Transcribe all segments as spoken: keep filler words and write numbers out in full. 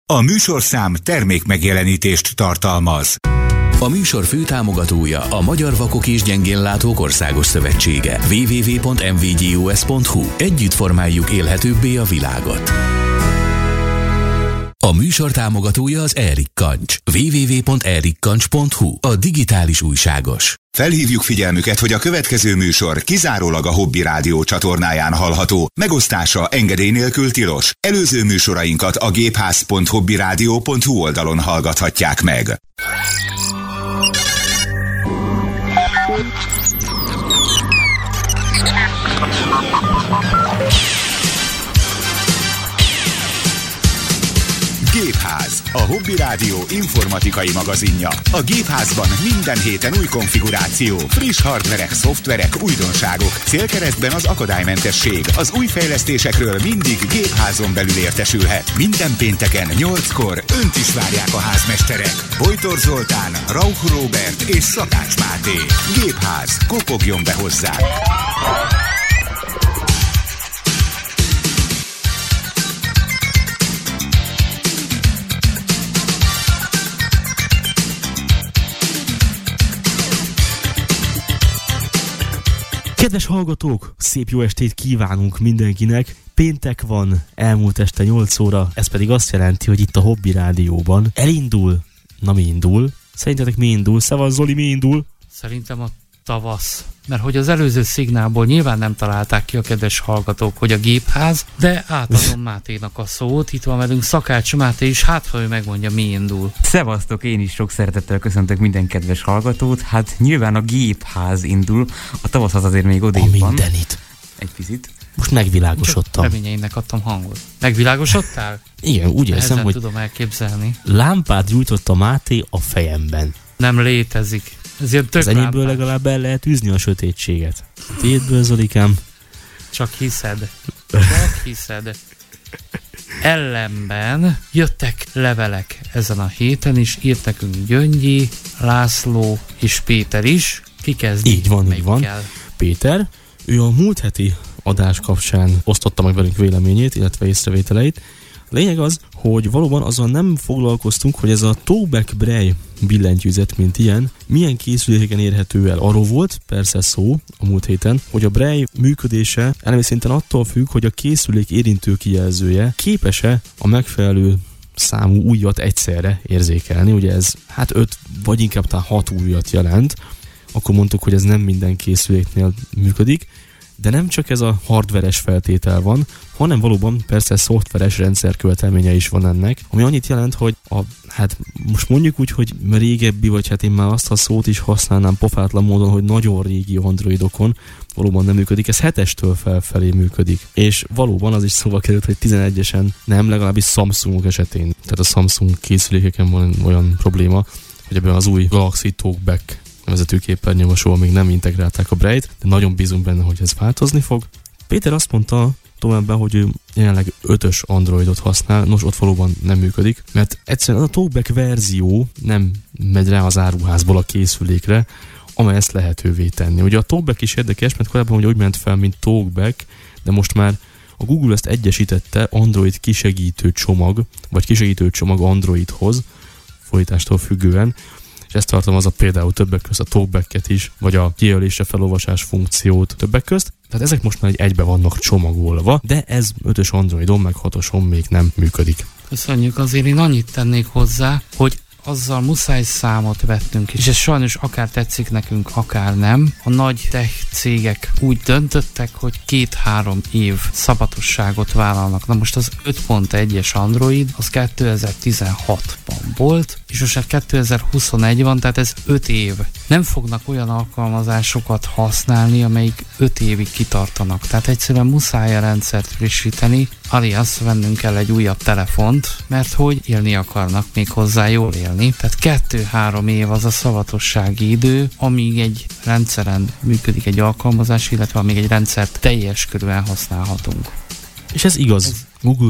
A műsorszám termékmegjelenítést tartalmaz. A műsor főtámogatója a Magyar Vakok és Gyengénlátók Országos Szövetsége. double-u double-u double-u pont em vé gé o es pont hu. Együtt formáljuk élhetőbbé a világot. A műsor támogatója az Erik Kancs. double-u double-u double-u pont erik kancs pont hu. A digitális újságos. Felhívjuk figyelmüket, hogy a következő műsor kizárólag a Hobby Rádió csatornáján hallható. Megosztása engedély nélkül tilos. Előző műsorainkat a gépház pont hobbyradio pont hu oldalon hallgathatják meg. Gépház, a Hobby Rádió informatikai magazinja. A Gépházban minden héten új konfiguráció, friss hardverek, szoftverek, újdonságok. Célkeresztben az akadálymentesség. Az új fejlesztésekről mindig Gépházon belül értesülhet. Minden pénteken nyolckor önt is várják a házmesterek. Bojtor Zoltán, Rauch Róbert és Szakács Máté. Gépház, kopogjon be hozzá! Kedves hallgatók, szép jó estét kívánunk mindenkinek. Péntek van, elmúlt este nyolc óra, ez pedig azt jelenti, hogy itt a Hobby Rádióban elindul, na mi indul? Szerintetek mi indul? Szevasz Zoli, mi indul? Szerintem a tavasz. Mert hogy az előző szignálból nyilván nem találták ki a kedves hallgatók, hogy a Gépház, de átadom Máténak a szót. Itt van velünk Szakács Máté is, hát ha ő megmondja, mi indul. Szevasztok, én is sok szeretettel köszöntök minden kedves hallgatót. Hát nyilván a Gépház indul, a tavasz az azért még odébb van. A mindenit. Egy picit. Most megvilágosodtam. Reményeinek adtam hangot. Megvilágosodtál? Igen, úgy érzem, hogy tudom elképzelni. Lámpát gyújtott a Máté a fejemben. Nem létezik. Ez ilyen tök az enyémből lámpás. Legalább el lehet űzni a sötétséget. Tiédből, Zolikám? Csak hiszed. Csak hiszed. Ellenben jöttek levelek ezen a héten is, írt nekünk Gyöngyi, László és Péter is. Ki kezdi? Így van, így van. Kell? Péter, ő a múlt heti adás kapcsán osztotta meg velünk véleményét, illetve észrevételeit. A lényeg az, hogy valóban azon nem foglalkoztunk, hogy ez a Tobeck Braille billentyűzet, mint ilyen, milyen készüléken érhető el. Arról volt persze szó a múlt héten, hogy a Braille működése elemi szinten attól függ, hogy a készülék érintő kijelzője képes-e a megfelelő számú ujjat egyszerre érzékelni. Ugye ez hát öt vagy inkább talán hat ujjat jelent. Akkor mondtuk, hogy ez nem minden készüléknél működik. De nem csak ez a hardveres feltétel van, hanem valóban persze szoftveres rendszerkövetelménye is van ennek, ami annyit jelent, hogy a, hát most mondjuk úgy, hogy régebbi, vagy hát én már azt a szót is használnám pofátlan módon, hogy nagyon régi androidokon valóban nem működik, ez hetestől felfelé működik. És valóban az is szóba került, hogy tizenegyesen nem, legalábbis Samsungok esetén. Tehát a Samsung készülékeken van olyan probléma, hogy ebben az új Galaxy Talkback nevezetű képernyőmosóval még nem integrálták a Braille-t, de nagyon bízunk benne, hogy ez változni fog. Péter azt mondta továbbá, hogy ő jelenleg ötös Androidot használ, nos ott valóban nem működik, mert egyszerűen a Talkback verzió nem megy rá az áruházból a készülékre, amely ezt lehetővé tenni. Ugye a Talkback is érdekes, mert korábban ugye úgy ment fel, mint Talkback, de most már a Google ezt egyesítette Android kisegítő csomag, vagy kisegítő csomag Androidhoz, fordítástól függően, és ezt tartalmazza például többek közt a Talkbacket is, vagy a kijelölésre felolvasás funkciót többek közt. Tehát ezek most már egy egybe vannak csomagolva, de ez ötös Androidon, meg hatoson még nem működik. Köszönjük, azért én annyit tennék hozzá, hogy azzal muszáj számot vettünk, és ez sajnos akár tetszik nekünk, akár nem. A nagy tech cégek úgy döntöttek, hogy két-három év szabadosságot vállalnak. Na most az öt pont egyes Android, az kétezer-tizenhatban volt, és most már kétezer-huszonegy van, tehát ez öt év. Nem fognak olyan alkalmazásokat használni, amelyik öt évig kitartanak. Tehát egyszerűen muszáj a rendszert frissíteni, alias vennünk kell egy újabb telefont, mert hogy élni akarnak még hozzá jól élni. Tehát kettő-három év az a szavatossági idő, amíg egy rendszeren működik egy alkalmazás, illetve amíg egy rendszert teljes körülön használhatunk. És ez igaz ez... Google-re,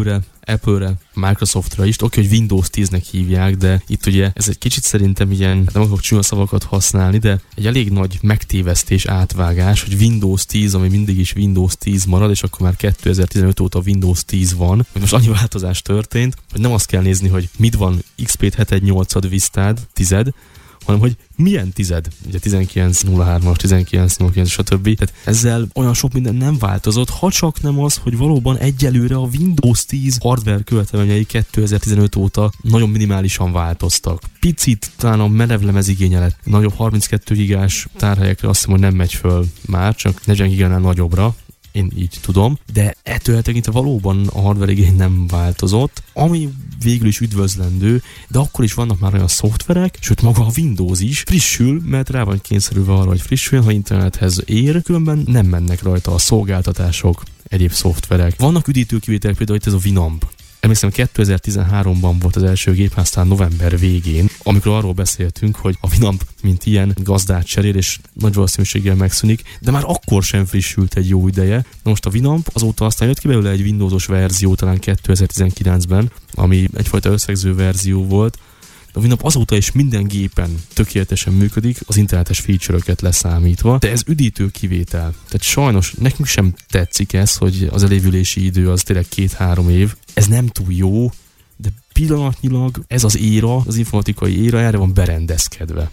Apple-re, Microsoftra is. Oké, hogy Windows tíznek hívják, de itt ugye ez egy kicsit szerintem ilyen, nem akarok csúnya szavakat használni, de egy elég nagy megtévesztés, átvágás, hogy Windows tíz, ami mindig is Windows tíz marad, és akkor már kétezer-tizenöt óta Windows tíz van. Most annyi változás történt, hogy nem azt kell nézni, hogy mit van iksz pé hetven nyolcad Vistád, tized, hanem hogy milyen tized, ugye tizenkilenc nulla hármas, tizenkilenc nulla kilenc, stb. Tehát ezzel olyan sok minden nem változott, ha csak nem az, hogy valóban egyelőre a Windows tíz hardware követelményei kétezer-tizenöt óta nagyon minimálisan változtak. Picit talán a merevlemez igényelet nagyobb harminckettő gigás tárhelyekre azt hiszem, hogy nem megy föl már, csak negyven gigánál nagyobbra. Én így tudom, de ettől eltekintve valóban a hardware igény nem változott, ami végül is üdvözlendő, de akkor is vannak már olyan szoftverek, sőt maga a Windows is frissül, mert rá van kényszerülve arra, hogy frissül, ha internethez ér, különben nem mennek rajta a szolgáltatások, egyéb szoftverek. Vannak üdítőkivételek, például itt ez a Winamp. Emlékszem, kétezer-tizenháromban volt az első gépház, talán november végén, amikor arról beszéltünk, hogy a Winamp mint ilyen gazdát cserél, és nagy valószínűséggel megszűnik, de már akkor sem frissült egy jó ideje. Na most a Winamp azóta aztán jött ki belőle egy Windowsos verzió talán kétezer-tizenkilencben, ami egyfajta összegző verzió volt. A Winamp azóta is minden gépen tökéletesen működik, az internetes feature-öket leszámítva, de ez üdítő kivétel. Tehát sajnos nekünk sem tetszik ez, hogy az elévülési idő az tényleg két-három év. Ez nem túl jó, de pillanatnyilag ez az éra, az informatikai éra erre van berendezkedve.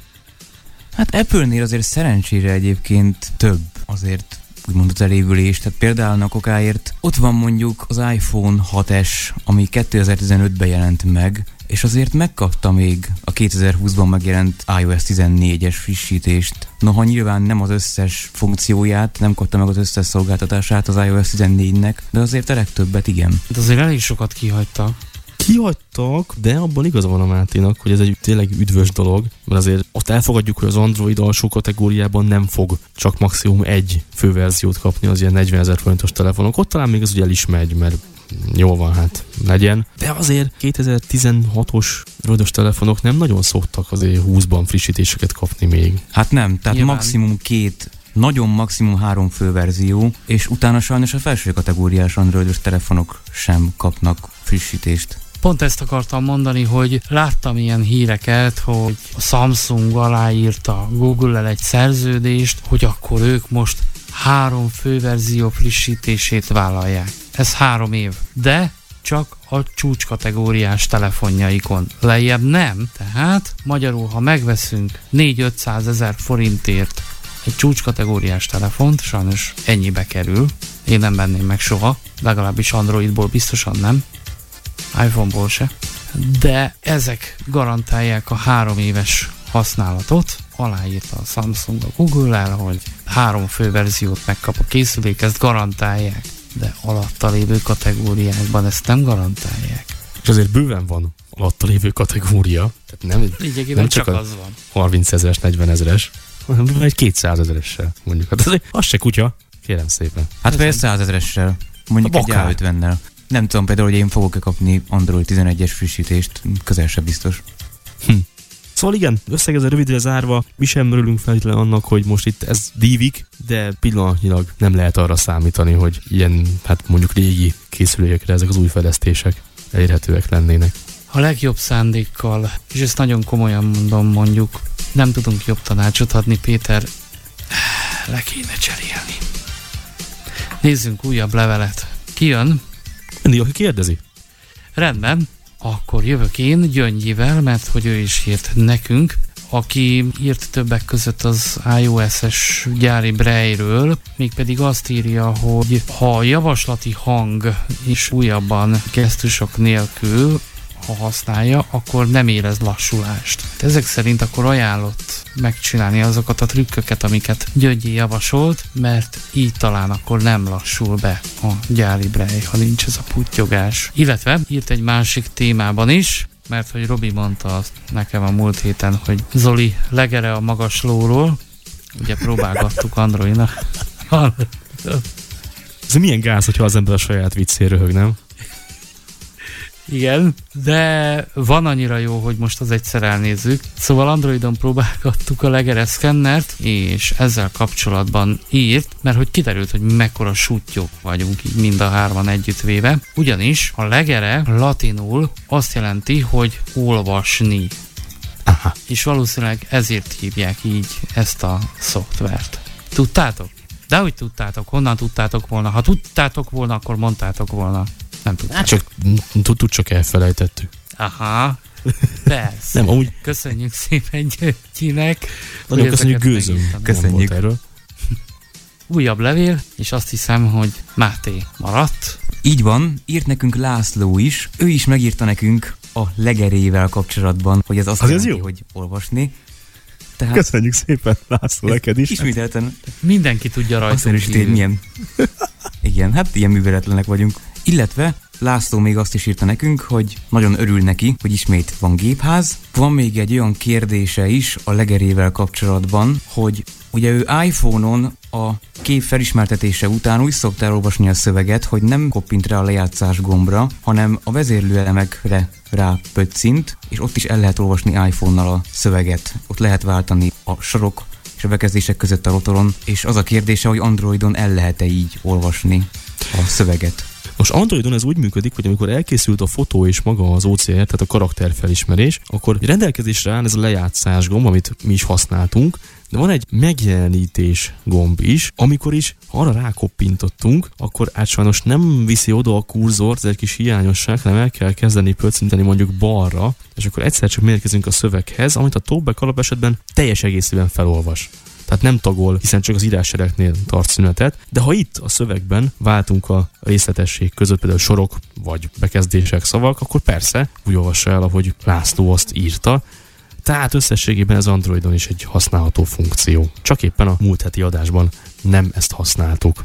Hát Apple-nél azért szerencsére egyébként több azért úgymond az elévülés, tehát például a kokáért ott van mondjuk az iPhone hat es, ami kétezer-tizenötben jelent meg, és azért megkapta még a kétezer-húszban megjelent iOS tizennégyes frissítést. Noha nyilván nem az összes funkcióját, nem kapta meg az összes szolgáltatását az iOS tizennégynek, de azért a legtöbbet igen. De azért elég sokat kihagyta. Kihagytak, de abban igaza van a Máténak, hogy ez egy tényleg üdvös dolog, mert azért ott elfogadjuk, hogy az Android alsó kategóriában nem fog csak maximum egy főverziót kapni az ilyen negyvenezer forintos telefonok. Ott talán még az ugye el is megy, mert jó van, hát legyen. De azért kétezer-tizenhatos androidos telefonok nem nagyon szoktak azért húszban frissítéseket kapni még. Hát nem, tehát nyilván maximum két, nagyon maximum három főverzió, és utána sajnos a felső kategóriás androidos telefonok sem kapnak frissítést. Pont ezt akartam mondani, hogy láttam ilyen híreket, hogy a Samsung aláírta Google-el egy szerződést, hogy akkor ők most három főverzió frissítését vállalják. Ez három év. De csak a csúcskategóriás telefonjaikon. Lejjebb nem. Tehát magyarul, ha megveszünk négy-ötszáz ezer forintért egy csúcskategóriás telefont, sajnos ennyibe kerül. Én nem venném meg soha, legalábbis Androidból biztosan nem. iPhone-ból se. De ezek garantálják a három éves használatot. Aláírta a Samsung a Google-el, hogy három főverziót megkap a készülék, ezt garantálják. De alatta lévő kategóriákban ezt nem garantálják. És azért bőven van alatta lévő kategória. Tehát nem, nem csak, csak az van. harminc ezeres, negyven ezeres, hanem egy kétszázezeresel mondjuk. Hát azért az se kutya, kérem szépen. Hát vagy százezeressel, mondjuk egy á ötvennel. Nem tudom például, hogy én fogok-e kapni Android tizenegyes frissítést, közel sem biztos. Hm. Szóval igen, összegezve rövidre zárva, mi sem örülünk feltétlenül annak, hogy most itt ez dívik, de pillanatnyilag nem lehet arra számítani, hogy ilyen, hát mondjuk régi készülékekre ezek az új fejlesztések elérhetőek lennének. A legjobb szándékkal, és ezt nagyon komolyan mondom, mondjuk, nem tudunk jobb tanácsot adni, Péter, le kéne cserélni. Nézzünk újabb levelet. Ki jön? Mindig, aki kérdezi. Rendben. Akkor jövök én Gyöngyivel, mert hogy ő is írt nekünk, aki írt többek között az iOS-es gyári Braille-ről, mégpedig azt írja, hogy ha a javaslati hang is újabban gesztusok nélkül, ha használja, akkor nem érez lassulást. Ezek szerint akkor ajánlott megcsinálni azokat a trükköket, amiket Gyöngyi javasolt, mert így talán akkor nem lassul be a gyári Braille, ha nincs ez a puttyogás. Illetve írt egy másik témában is, mert hogy Robi mondta azt nekem a múlt héten, hogy Zoli legere a magas lóról, ugye próbálgattuk Androidnak. Ez milyen gáz, hogyha az ember a saját viccén röhög, nem? Igen, de van annyira jó, hogy most az egyszer elnézzük. Szóval Androidon próbálgattuk a Legere szkennert, és ezzel kapcsolatban írt, mert hogy kiderült, hogy mekkora sutyók vagyunk így mind a hárman együttvéve. Ugyanis a Legere latinul azt jelenti, hogy olvasni. Aha. És valószínűleg ezért hívják így ezt a szoftvert. Tudtátok? De hogy tudtátok? Honnan tudtátok volna? Ha tudtátok volna, akkor mondtátok volna. Nem tudtátok. Hát csak, tud, csak elfelejtettük. Aha, persze. Nem, amúgy... Köszönjük szépen Györgyinek. Nagyon köszönjük Gőzöm. Köszönjük. Újabb levél, és azt hiszem, hogy Máté maradt. Így van, írt nekünk László is. Ő is megírta nekünk a Legerével kapcsolatban, hogy ez azt az jelenti, jó? hogy olvasni. Tehát Köszönjük szépen, László, neked is. Ismételten Mindenki tudja rajtunk azt erősíti, hogy milyen... Igen, hát ilyen műveletlenek vagyunk. Illetve László még azt is írta nekünk, hogy nagyon örül neki, hogy ismét van gépház. Van még egy olyan kérdése is a Legerével kapcsolatban, hogy ugye ő iPhone-on a kép felismertetése után úgy szokta elolvasni a szöveget, hogy nem koppint rá a lejátszás gombra, hanem a vezérlőelemekre rápöccint, és ott is el lehet olvasni iPhone-nal a szöveget. Ott lehet váltani a sorok és a bekezdések között a rotoron, és az a kérdése, hogy Androidon el lehet-e így olvasni a szöveget. Most Androidon ez úgy működik, hogy amikor elkészült a fotó és maga az o cé er, tehát a karakterfelismerés, akkor rendelkezésre áll ez a lejátszás gomb, amit mi is használtunk, de van egy megjelenítés gomb is, amikor is arra rákoppintottunk, akkor hát sajnos nem viszi oda a kurzort, ez egy kis hiányosság, hanem el kell kezdeni pöccinteni mondjuk balra, és akkor egyszer csak mérkezünk a szöveghez, amit a TalkBack alap esetben teljes egészében felolvas. Tehát nem tagol, hiszen csak az írássereknél tart szünetet, de ha itt a szövegben váltunk a részletesség között, például sorok vagy bekezdések, szavak, akkor persze úgy olvassa el, ahogy László azt írta. Tehát összességében ez Androidon is egy használható funkció. Csak éppen a múlt heti adásban nem ezt használtuk.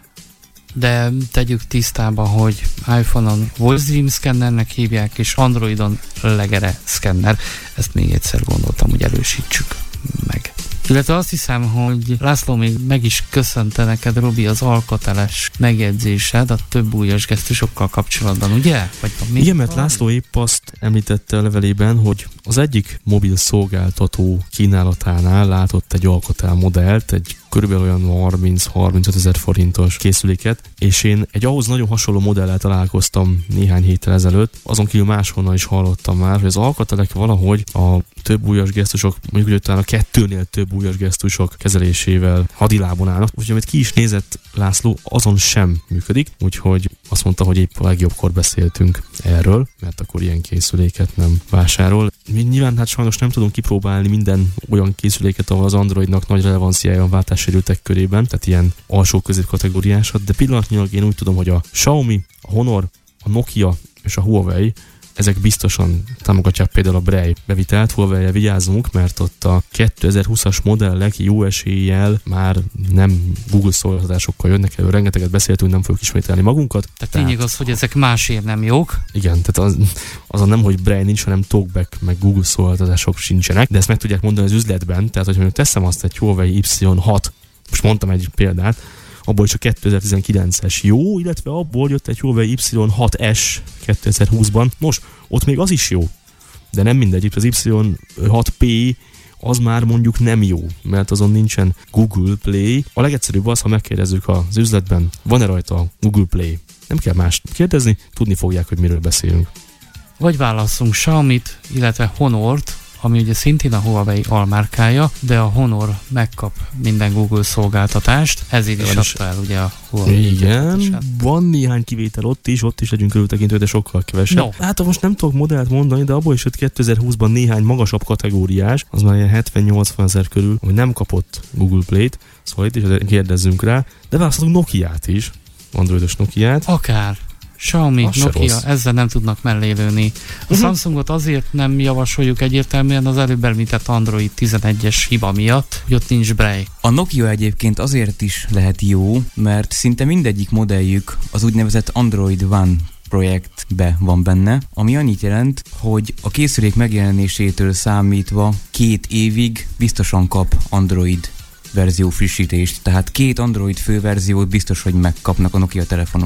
De tegyük tisztába, hogy iPhone-on Voice Dream Scannernek hívják, és Androidon Legere Scanner. Ezt még egyszer gondoltam, hogy erősítsük meg. Illetve azt hiszem, hogy László még meg is köszönte neked, Robi, az alkateles megjegyzésed a több újas gesztusokkal kapcsolatban, ugye? Vagy igen, mert László épp azt említette a levelében, hogy az egyik mobil szolgáltató kínálatánál látott egy alkatel modellt, egy körülbelül olyan harminc-harmincöt ezer forintos készüléket, és én egy ahhoz nagyon hasonló modellel találkoztam néhány héttel ezelőtt, azon kívül máshonnan is hallottam már, hogy az alkatelek valahogy a több újas gesztusok, mondjuk hogy talán a kettőnél több újas gesztusok kezelésével hadilábon állnak. Úgyhogy amit ki is nézett László, azon sem működik, úgyhogy azt mondta, hogy épp a legjobbkor beszéltünk erről, mert akkor ilyen készüléket nem vásárol. Mi nyilván hát sajnos nem tudunk kipróbálni minden olyan készüléket, ahol az Androidnak nagy relevanciája van váltássérültek körében, tehát ilyen alsó középkategóriásat, de pillanatnyilag én úgy tudom, hogy a Xiaomi, a Honor, a Nokia és a Huawei ezek biztosan támogatják például a Braille bevitelt, Huawei-re vigyázzunk, mert ott a kétezer-húszas modellek jó eséllyel már nem Google szolgáltatásokkal jönnek elő, rengeteget beszéltünk, nem fogjuk ismételni magunkat. Tehát lényeg az, hogy ezek másért nem jók. Igen, tehát az, azon nem, hogy Braille nincs, hanem TalkBack meg Google szolgáltatások sincsenek, de ezt meg tudják mondani az üzletben, tehát hogy mondjuk teszem azt egy Huawei Y hat, most mondtam egy példát, abból is a kétezer-tizenkilences jó, illetve abból jött egy Huawei Y hat S kétezer-húszban. Most, ott még az is jó, de nem mindegy, az Y hat P az már mondjuk nem jó, mert azon nincsen Google Play. A legegyszerűbb az, ha megkérdezzük az üzletben, van-e rajta Google Play. Nem kell más kérdezni, tudni fogják, hogy miről beszélünk. Vagy válasszunk Xiaomit, illetve Honort, ami ugye szintén a Huawei almárkája, de a Honor megkap minden Google szolgáltatást, ezért is adta el ugye a Huawei. Igen, van néhány kivétel ott is, ott is legyünk körültekintő, de sokkal kevesebb. No. Hát most nem tudok modellt mondani, de abból is jött kétezer-húszban néhány magasabb kategóriás, az már ilyen hetven-nyolcvan ezer körül, ami nem kapott Google Play-t, szóval itt is kérdezzünk rá, de választhatunk Nokiát is, androidos Nokiát. Akár. Xiaomi, Nokia, ezzel nem tudnak mellé lőni. A uh-huh. Samsungot azért nem javasoljuk egyértelműen az előbb említett Android tizenegyes hiba miatt, hogy ott nincs Braille. A Nokia egyébként azért is lehet jó, mert szinte mindegyik modelljük az úgynevezett Android One projektbe van benne, ami annyit jelent, hogy a készülék megjelenésétől számítva két évig biztosan kap Android verzió frissítést, tehát két Android főverziót biztos, hogy megkapnak a Nokia telefonok.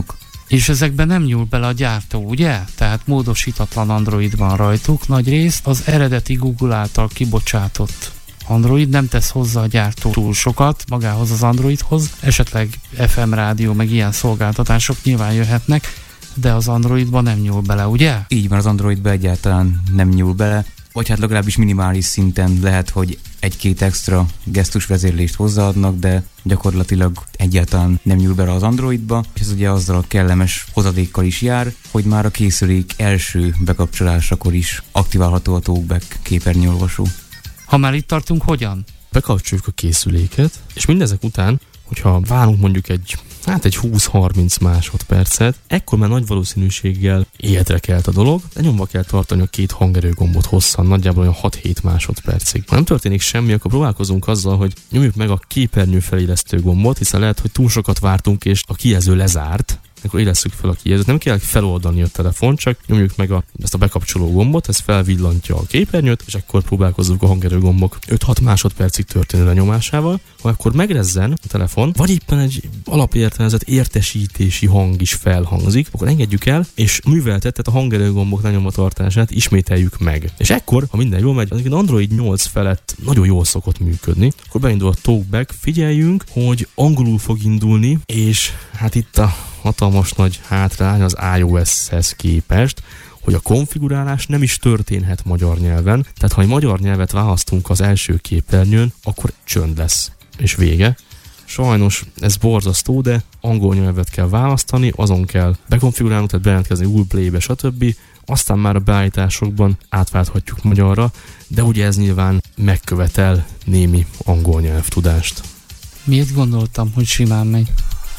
És ezekben nem nyúl bele a gyártó, ugye? Tehát módosítatlan Android van rajtuk nagy részt, az eredeti Google által kibocsátott Android nem tesz hozzá a gyártó túl sokat magához az Androidhoz, esetleg ef em rádió, meg ilyen szolgáltatások nyilván jöhetnek, de az Androidban nem nyúl bele, ugye? Így van, az Androidban egyáltalán nem nyúl bele, vagy hát legalábbis minimális szinten lehet, hogy egy-két extra gesztusvezérlést hozzáadnak, de gyakorlatilag egyáltalán nem nyúl bele az Androidba, és ez ugye azzal a kellemes hozadékkal is jár, hogy már a készülék első bekapcsolásakor is aktiválható a TalkBack képernyőolvasó. Ha már itt tartunk, hogyan? Bekapcsoljuk a készüléket, és mindezek után, hogyha várunk mondjuk egy, hát egy húsz-harminc másodpercet, ekkor már nagy valószínűséggel életre kelt a dolog, de nyomva kell tartani a két hangerőgombot hosszan, nagyjából olyan hat-hét másodpercig. Ha nem történik semmi, akkor próbálkozunk azzal, hogy nyomjuk meg a képernyő felélesztő gombot, hiszen lehet, hogy túl sokat vártunk, és a kijelző lezárt, akkor élesszük fel a kijelzőt. Nem kell feloldani a telefon, csak nyomjuk meg a, ezt a bekapcsoló gombot, ez felvillantja a képernyőt, és akkor próbálkozzuk a hangerőgombok öt-hat másodpercig történő lenyomásával. Ha akkor megrezzen a telefon, vagy éppen egy alapértelmezett értesítési hang is felhangzik, akkor engedjük el, és műveltetett a hangerőgombok lenyomvatartását ismételjük meg. És ekkor, ha minden jól megy, az Android nyolc felett nagyon jól szokott működni, akkor beindul a TalkBack, figyeljünk, hogy angolul fog indulni, és hát itt a hatalmas nagy hátrány az iOS-hez képest, hogy a konfigurálás nem is történhet magyar nyelven, tehát ha egy magyar nyelvet választunk az első képernyőn, akkor csönd lesz, és vége. Sajnos ez borzasztó, de angol nyelvet kell választani, azon kell bekonfigurálnunk, tehát bejelentkezni Google Play-be, stb. Aztán már a beállításokban átválthatjuk magyarra, de ugye ez nyilván megkövetel némi angol nyelvtudást. Miért gondoltam, hogy simán megy?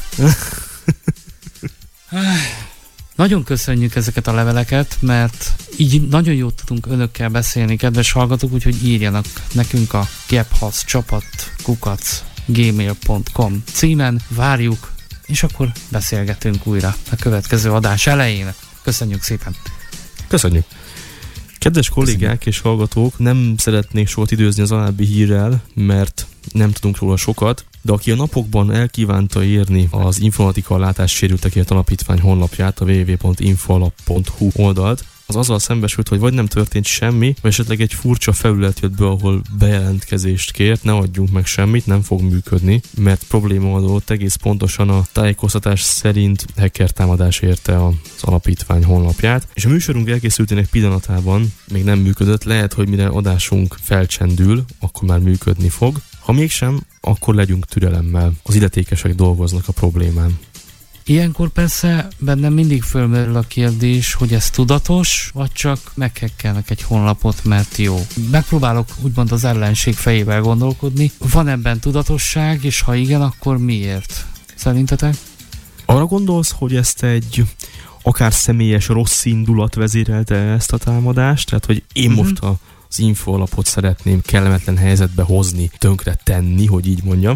Nagyon köszönjük ezeket a leveleket, mert így nagyon jót tudunk önökkel beszélni, kedves hallgatók, úgyhogy írjanak nekünk a gephasz csapat kukac gmail pont com címen, várjuk, és akkor beszélgetünk újra a következő adás elején. Köszönjük szépen! Köszönjük! Kedves kollégák és hallgatók, nem szeretnék sokat időzni az alábbi hírrel, mert nem tudunk róla sokat, de aki a napokban elkívánta érni az Informatika a Látássérültekért Alapítvány honlapját, a double-u double-u double-u pont infoalap pont hu oldalt, az azzal szembesült, hogy vagy nem történt semmi, vagy esetleg egy furcsa felület jött be, ahol bejelentkezést kért, ne adjunk meg semmit, nem fog működni, mert probléma adott, egész pontosan a tájékoztatás szerint hacker támadás érte az alapítvány honlapját, és a műsorunk elkészültének pillanatában még nem működött, lehet, hogy mire adásunk felcsendül, akkor már működni fog. Ha mégsem, akkor legyünk türelemmel. Az illetékesek dolgoznak a problémán. Ilyenkor persze bennem mindig fölmerül a kérdés, hogy ez tudatos, vagy csak meghekkelnek egy honlapot, mert jó. Megpróbálok úgymond az ellenség fejével gondolkodni. Van ebben tudatosság, és ha igen, akkor miért? Szerintetek? Arra gondolsz, hogy ezt egy akár személyes rossz indulat vezérelte ezt a támadást? Tehát, hogy én uh-huh. most a az infoalapot szeretném kellemetlen helyzetbe hozni, tönkre tenni, hogy így mondjam.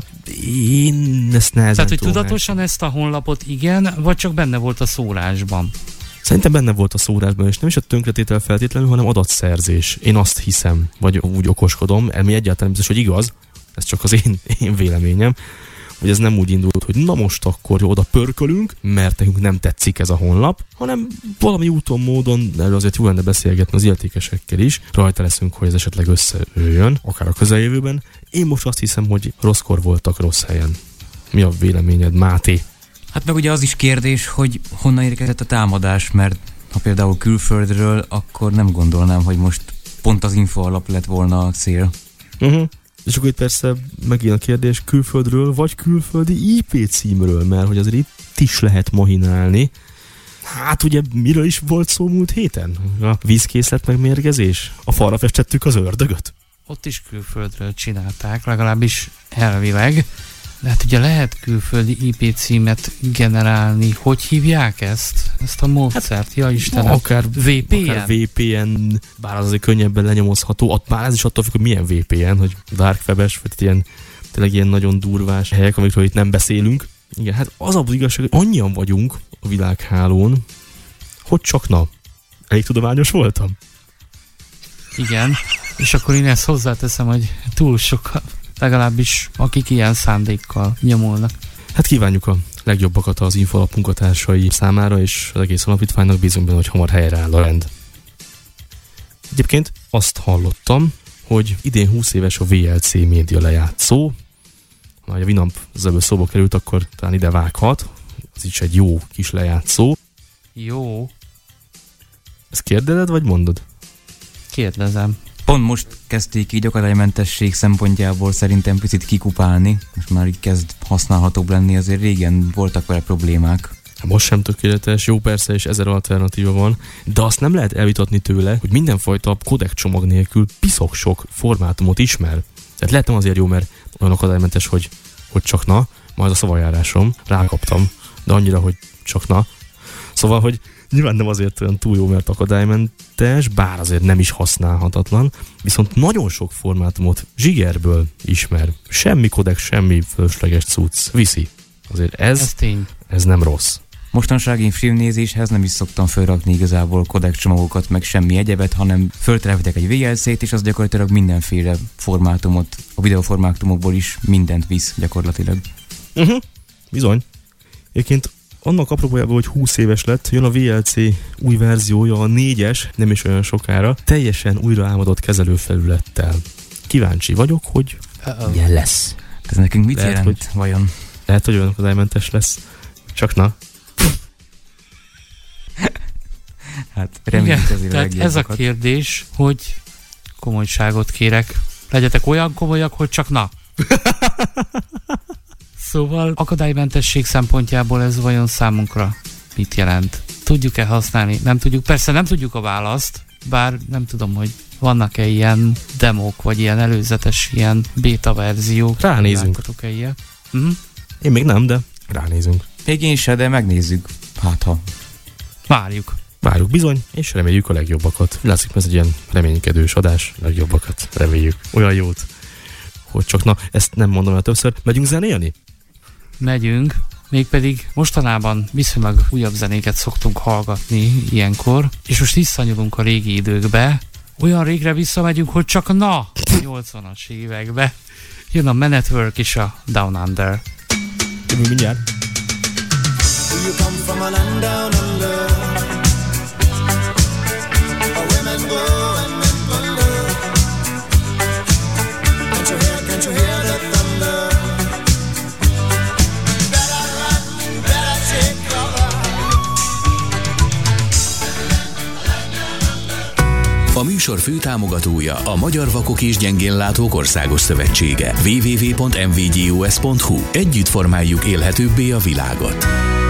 Én ezt nehezen Tehát, hogy tudatosan meg. Ezt a honlapot igen, vagy csak benne volt a szórásban? Szerintem benne volt a szórásban, és nem is a tönkretétel feltétlenül, hanem adatszerzés. Én azt hiszem, vagy úgy okoskodom, ami egyáltalán biztos, hogy igaz, ez csak az én, én véleményem, hogy ez nem úgy indult, hogy na most akkor oda pörkölünk, mert nekünk nem tetszik ez a honlap, hanem valami úton, módon, erről azért jó lenne beszélgetni az illetékesekkel is, rajta leszünk, hogy ez esetleg összejöjjön, akár a közeljövőben. Én most azt hiszem, hogy rosszkor voltak rossz helyen. Mi a véleményed, Máté? Hát meg ugye az is kérdés, hogy honnan érkezett a támadás, mert ha például külföldről, akkor nem gondolnám, hogy most pont az infoalap lett volna a cél. Uh-huh. És akkor itt persze megint a kérdés külföldről, vagy külföldi í pé címről, mert hogy azért itt is lehet mahinálni. Hát ugye miről is volt szó múlt héten? A vízkészlet megmérgezés? A falra festettük az ördögöt? Ott is külföldről csinálták, legalábbis elvileg. De hát ugye lehet külföldi í pé címet generálni. Hogy hívják ezt? Ezt a módszert? Ja Istenem. Akár vé pé en? Akár vé pé en, bár az azért könnyebben lenyomozható. Bár ez is attól függ, hogy milyen vé pé en, hogy dark webes, vagy ilyen, tényleg ilyen nagyon durvás helyek, amikről itt nem beszélünk. Igen, hát az az igazság, hogy annyian vagyunk a világhálón, hogy csak na. Elég tudományos voltam? Igen. És akkor én ezt hozzáteszem, hogy túl sokan. Legalábbis akik ilyen szándékkal nyomulnak. Hát kívánjuk a legjobbakat az Infolab munkatársai számára, és az egész alapítványnak bízunk benne, hogy hamar helyreáll a rend. Egyébként azt hallottam, hogy idén húsz éves a vé el cé média lejátszó. Ha a Winamp az ebből szóba került, akkor talán ide vághat. Az is egy jó kis lejátszó. Jó. Ezt kérdezed, vagy mondod? Kérdezem. Pont most kezdték így akadálymentesség szempontjából szerintem picit kikupálni. Most már így kezd használhatóbb lenni, azért régen voltak vele problémák. Most sem tökéletes, jó persze, és ezer alternatíva van, de azt nem lehet elvitatni tőle, hogy mindenfajta kodek csomag nélkül piszok sok formátumot ismer. Tehát lehet nem azért jó, mert olyan akadálymentes, hogy, hogy csak na, majd a szavajárásom, rákaptam, de annyira, hogy csak na. Szóval, hogy nyilván nem azért olyan túl jó, mert akadálymentes, bár azért nem is használhatatlan, viszont nagyon sok formátumot zsigerből ismer. Semmi kodek, semmi fölösleges cucc. Viszi. Azért ez, ez, tény. ez nem rossz. Mostanság én filmnézéshez nem is szoktam felrakni igazából kodek csomagokat, meg semmi egyebet, hanem föltelepítek egy vé el cét, és az gyakorlatilag mindenféle formátumot, a videóformátumokból is mindent visz gyakorlatilag. Uh-huh. Bizony. Egyébként annak apropójában, hogy húsz éves lett, jön a vé el cé új verziója, a négyes, nem is olyan sokára, teljesen újraálmodott kezelőfelülettel. Kíváncsi vagyok, hogy Uh-oh. milyen lesz. Ez nekünk mit Lehet, jelent hogy- vajon? Lehet, hogy olyan akadálymentes lesz. Csak na. Hát reméljük Igen, azért a tehát ez a legjobbakat. kérdés, hogy komolyságot kérek. Legyetek olyan komolyak, hogy csak na. Szóval akadálymentesség szempontjából ez vajon számunkra mit jelent? Tudjuk-e használni? Nem tudjuk. Persze nem tudjuk a választ, bár nem tudom, hogy vannak-e ilyen demók, vagy ilyen előzetes ilyen beta verziók. Ránézünk. Láttatok-e ilyet? Hm? Én még nem, de ránézünk. Még én se, de megnézzük. Hát ha. Várjuk. Várjuk bizony, és reméljük a legjobbakat. Látszik, ez egy ilyen reménykedős adás, legjobbakat reméljük. Olyan jót, hogy csak na, ezt nem mondom el többször. Megyünk zenélni? Megyünk, mégpedig mostanában viszonylag újabb zenéket szoktunk hallgatni ilyenkor, és most visszanyúlunk a régi időkbe. Olyan régre visszamegyünk, hogy csak na, nyolcvanas évekbe. Jön a Man at Work és a Down Under. Jövünk mindjárt. You come from a land down under, where women go and men wonder. Can't you hear, can't you hear the thunder? Better run, better take cover. A műsor főtámogatója a Magyar Vakok és Gyengénlátók Országos Szövetsége. double-u double-u double-u pont em vé gé u es pont hu. Együtt formáljuk élhetőbbé a világot.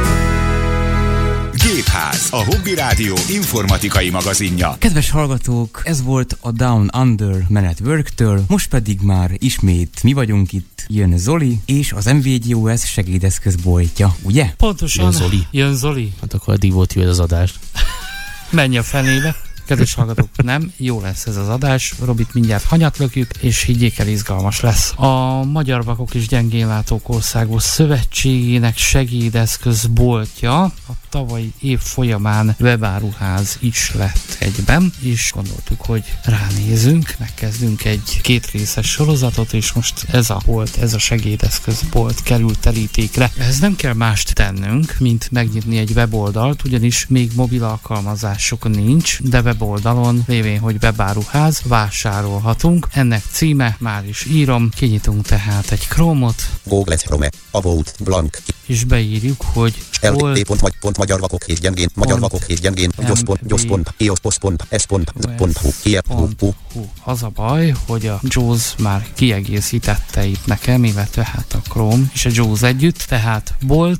Gépház, a Hobby Rádió informatikai magazinja. Kedves hallgatók, ez volt a Down Under Man at Work-től, most pedig már ismét mi vagyunk itt, jön Zoli, és az em vé gé u es segédeszközboltja, ugye? Pontosan. Jön Zoli. Jön Zoli. Hát akkor eddig volt jó ez az adás. Menj a fenébe. Kedves hallgatók, nem, jó lesz ez az adás, Robit mindjárt hanyatlökjük, és higgyék el, izgalmas lesz. A Magyar Vakok és Gyengénlátók Országos Szövetségének segédeszközboltja a tavalyi év folyamán webáruház is lett egyben, és gondoltuk, hogy ránézünk, megkezdünk egy kétrészes sorozatot, és most ez a bolt, ez a segédeszközbolt került terítékre. Ez nem kell mást tennünk, mint megnyitni egy weboldalt, ugyanis még mobil alkalmazások nincs, de weboldalon, lévén, hogy webáruház, vásárolhatunk. Ennek címe, már is írom, kinyitunk tehát egy Chrome-ot, Google Chrome, About, Blank, és beírjuk, hogy bolt, lt.magyar vakok és gyengén, magyar vakok és gyengén, gyos.gyos.ios.s.s.hu, Hu. Az a baj, hogy a JAWS már kiegészítette itt nekem, illetve hát a Chrome és a JAWS együtt, tehát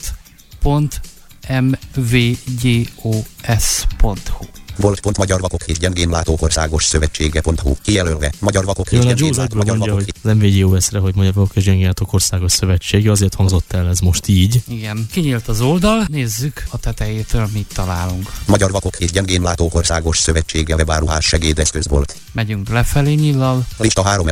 bolt.mvgos pont hu. Volt.magyar vakok és gyengén látók országos szövetsége.hu, kijelölve, magyar vakok és Jól a gyengén Jaws látók, egyből magyar mondja, vakok hogy az em vé gé u es-re, hogy Magyar Vakok és Gyengénlátók Országos Szövetsége, azért hangzott el ez most így. Igen, kinyílt az oldal, nézzük a tetejétől mit találunk. magyar vakok és gyengén látók országos szövetsége webáruház segédeszközbolt. Megyünk lefelé nyillal, Lista három elemű,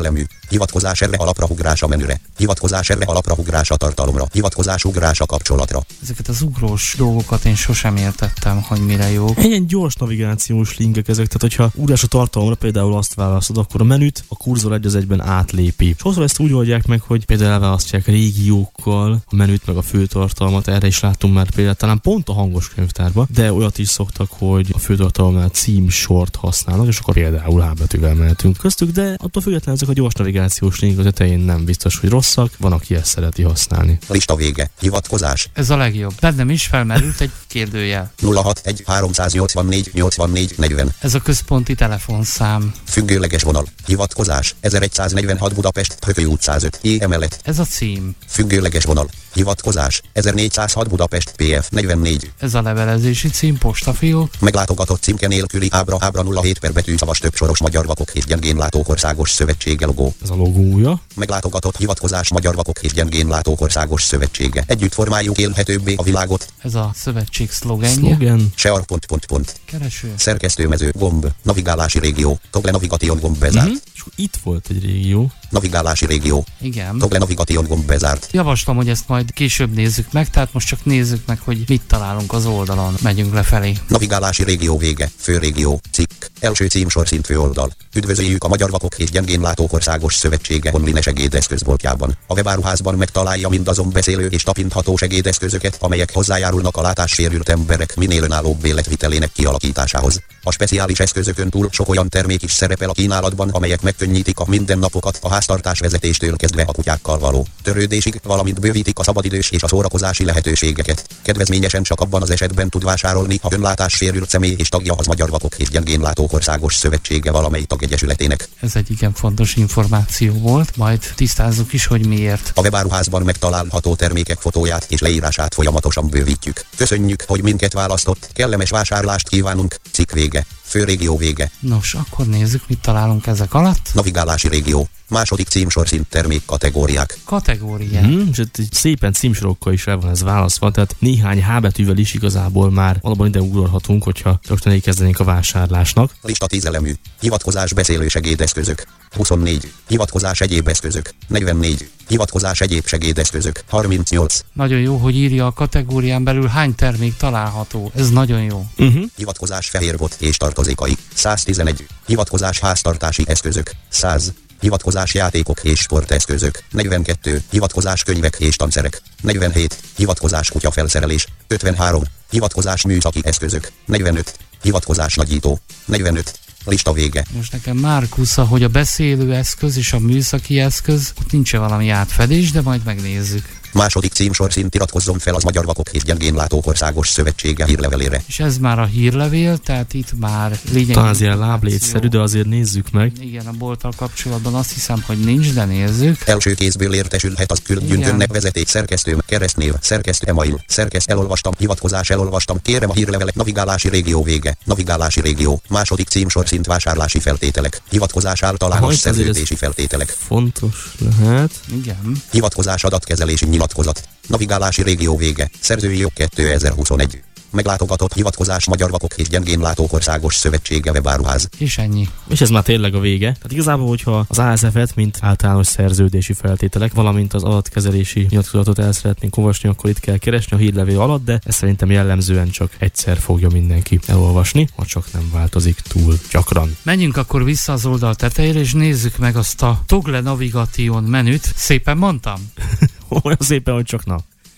Hivatkozás erre alapra ugrás a menüre. Hivatkozás erre alapra ugrás a tartalomra. Hivatkozás ugrás a kapcsolatra. Ezeket az ugrós dolgokat én sosem értettem, hogy mire jó. Ilyen gyors navigációs linkek ezek, tehát hogyha ugrás a tartalomra például azt választod, akkor a menüt a kurzor egy az egyben átlépi. Sokszor ezt úgy oldják meg, hogy például elválasztják régiókkal a menüt meg a főtartalmat, erre is láttunk már például talán pont a hangos könyvtárban, de olyat is szoktak, hogy a főtartalomnál címsort használnak, és akkor például H betűvel mehetünk köztük, de attól függetlenül ezek a gyors navigációs linkek az tetején nem biztos, hogy rosszak, van, aki ezt szereti használni. Lista vége. Hivatkozás. Ez a legjobb. Bennem is felmerült egy kérdőjel. nulla hatvanegy háromszáznyolcvannégy nyolcvannégy negyven. Ez a központi telefonszám. Függőleges vonal. Hivatkozás. ezeregyszáznegyvenhat Budapest, Hököly út százöt. I emelet. Ez a cím. Függőleges vonal. Hivatkozás. ezernégyszázhat Budapest, P F negyvennégy. Ez a levelezési cím, postafiók. Meglátogatott címke nélküli ábra ábra nulla hét per betűszavas többsoros Magyar Vakok és Gyengén Látók Országos Szövetsége logó. Ez a logója. Meglátogatott hivatkozás Magyar Vakok és Gyengén Látók Országos Szövetsége. Együtt formáljuk élhetőbbé a világot. Ez a szövetség szlogenje. Szlogen. Sear pont pont pont. Kereső. Szerkesztőmező gomb. Navigálási régió. Toggle Navigation gomb bezárt. Mm-hmm. És itt volt egy régió. Navigálási régió. Igen. Toggle Navigation gomb bezárt. Javaslom, hogy ezt majd később nézzük meg, tehát most csak nézzük meg, hogy mit találunk az oldalon. Megyünk lefelé. Navigálási régió vége. Főrégió. Cikk. Első címsorszint főoldal. Üdvözöljük a Magyar Vakok és Gyengén Látók Országos Szövetsége online segédeszközboltjában. A webáruházban megtalálja mindazon beszélő és tapintható segédeszközöket, amelyek hozzájárulnak a látássérült emberek minél önállóbb életvitelének kialakításához. A speciális eszközökön túl sok olyan termék is szerepel a kínálatban, amelyek megkönnyítik a mindennapokat a háztartás vezetéstől kezdve a kutyákkal való törődésig, valamint bővítik a szabadidős és a szórakozási lehetőségeket. Kedvezményesen csak abban az esetben tud vásárolni, ha önlátássérült személy és tagja az Magyar Vakok és Gyengén Látók Országos Szövetsége valamely tagegyesületének. Ez egy igen fontos információ volt, majd tisztázzuk is, hogy miért. A webáruházban megtalálható termékek fotóját és leírását folyamatosan bővítjük. Köszönjük, hogy minket választott, kellemes vásárlást kívánunk. Cikk vége. Főrégió vége. Nos, akkor nézzük, mit találunk ezek alatt. Navigálási régió. Második címsorszint termék kategóriák. Kategóriák. Mm, és itt szépen címsorokkal is el van ez választva, tehát néhány H betűvel is igazából már alapban ide ugorhatunk, hogyha rögtön kezdenénk a vásárlásnak. Lista tíz elemű. Hivatkozás beszélő segédeszközök. huszonnégy. Hivatkozás egyéb eszközök. negyvennégy. Hivatkozás egyéb segédeszközök. harmincnyolc. Nagyon jó, hogy írja a kategórián belül hány termék található. Ez nagyon jó. Uh-huh. Hivatkozás fehérbot és tartozékai. száztizenegy. Hivatkozás háztartási eszközök. száz. Hivatkozás játékok és sporteszközök. negyvenkettő. Hivatkozás könyvek és tanszerek. negyvenhét. Hivatkozás kutyafelszerelés. ötvenhárom. Hivatkozás műszaki eszközök. negyvenöt. Hivatkozás nagyító. negyvenöt. Lista vége. Most nekem Márkusza, hogy a beszélő eszköz és a műszaki eszköz, ott nincs valami átfedés, de majd megnézzük. Második címsorszint iratkozzon fel az Magyar Vakok és Gyengén Látók Országos Szövetsége hírlevelére. És ez már a hírlevél, tehát itt már lényegében... Talán az ilyen láblétszerű, de azért nézzük meg. Igen, a bolttal kapcsolatban azt hiszem, hogy nincs, de nézzük. Első kézből értesülhet az küldjünk önnek vezeték, szerkesztő, keresztnév, szerkesztő, email, szerkeszt, elolvastam, hivatkozás, elolvastam, kérem a hírlevelek, navigálási régió vége, navigálási régió, második címsorszint vásárlási feltételek, hivatkozás általános szerződési feltételek. Fontos lehet. Igen. Hivatkozás adatkezelési nyilatkozat, navigálási régió vége, szerzői jog kétezer-huszonegy. Meglátogatott hivatkozás Magyar Vakok és Gyengén Látók Országos Szövetsége webáruház. És ennyi. És ez már tényleg a vége. Tehát igazából, hogyha az á es ef-et, mint általános szerződési feltételek, valamint az adatkezelési nyilatkozatot el szeretnénk olvasni, akkor itt kell keresni a hírlevél alatt, de ezt szerintem jellemzően csak egyszer fogja mindenki elolvasni, ha csak nem változik túl gyakran. Menjünk akkor vissza az oldal tetejére, és nézzük meg azt a Toggle Navigation menüt. Szépen mondtam? Olyan szépen, hogy csak na.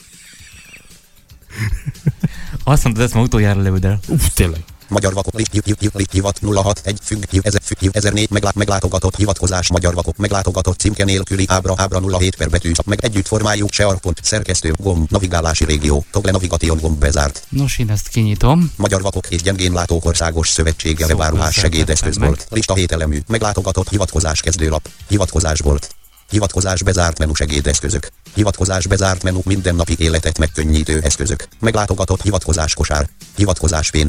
Azt mondtad, ezt ma utoljára lövöd el. Uff, tényleg. Magyar Vakok hivat nulla hatvanegy függ ezernégy meglátogatott hivatkozás Magyar Vakok meglátogatott címke nélküli ábra ábra nulla hét per betű meg együtt formáljuk sear pont szerkesztő gomb navigálási régió Toggle Navigation gomb bezárt. Nos, én ezt kinyitom. Magyar Vakok és Gyengén Látók Országos Szövetsége webáruház segédeszközbolt. Lista hét elemű meglátogatott hivatkozás kezdőlap hivatkozásbolt. Hivatkozás bezárt menu segédeszközök. Hivatkozás bezárt menu mindennapi életet megkönnyítő eszközök. Meglátogatott hivatkozás kosár. Hivatkozás pénztár.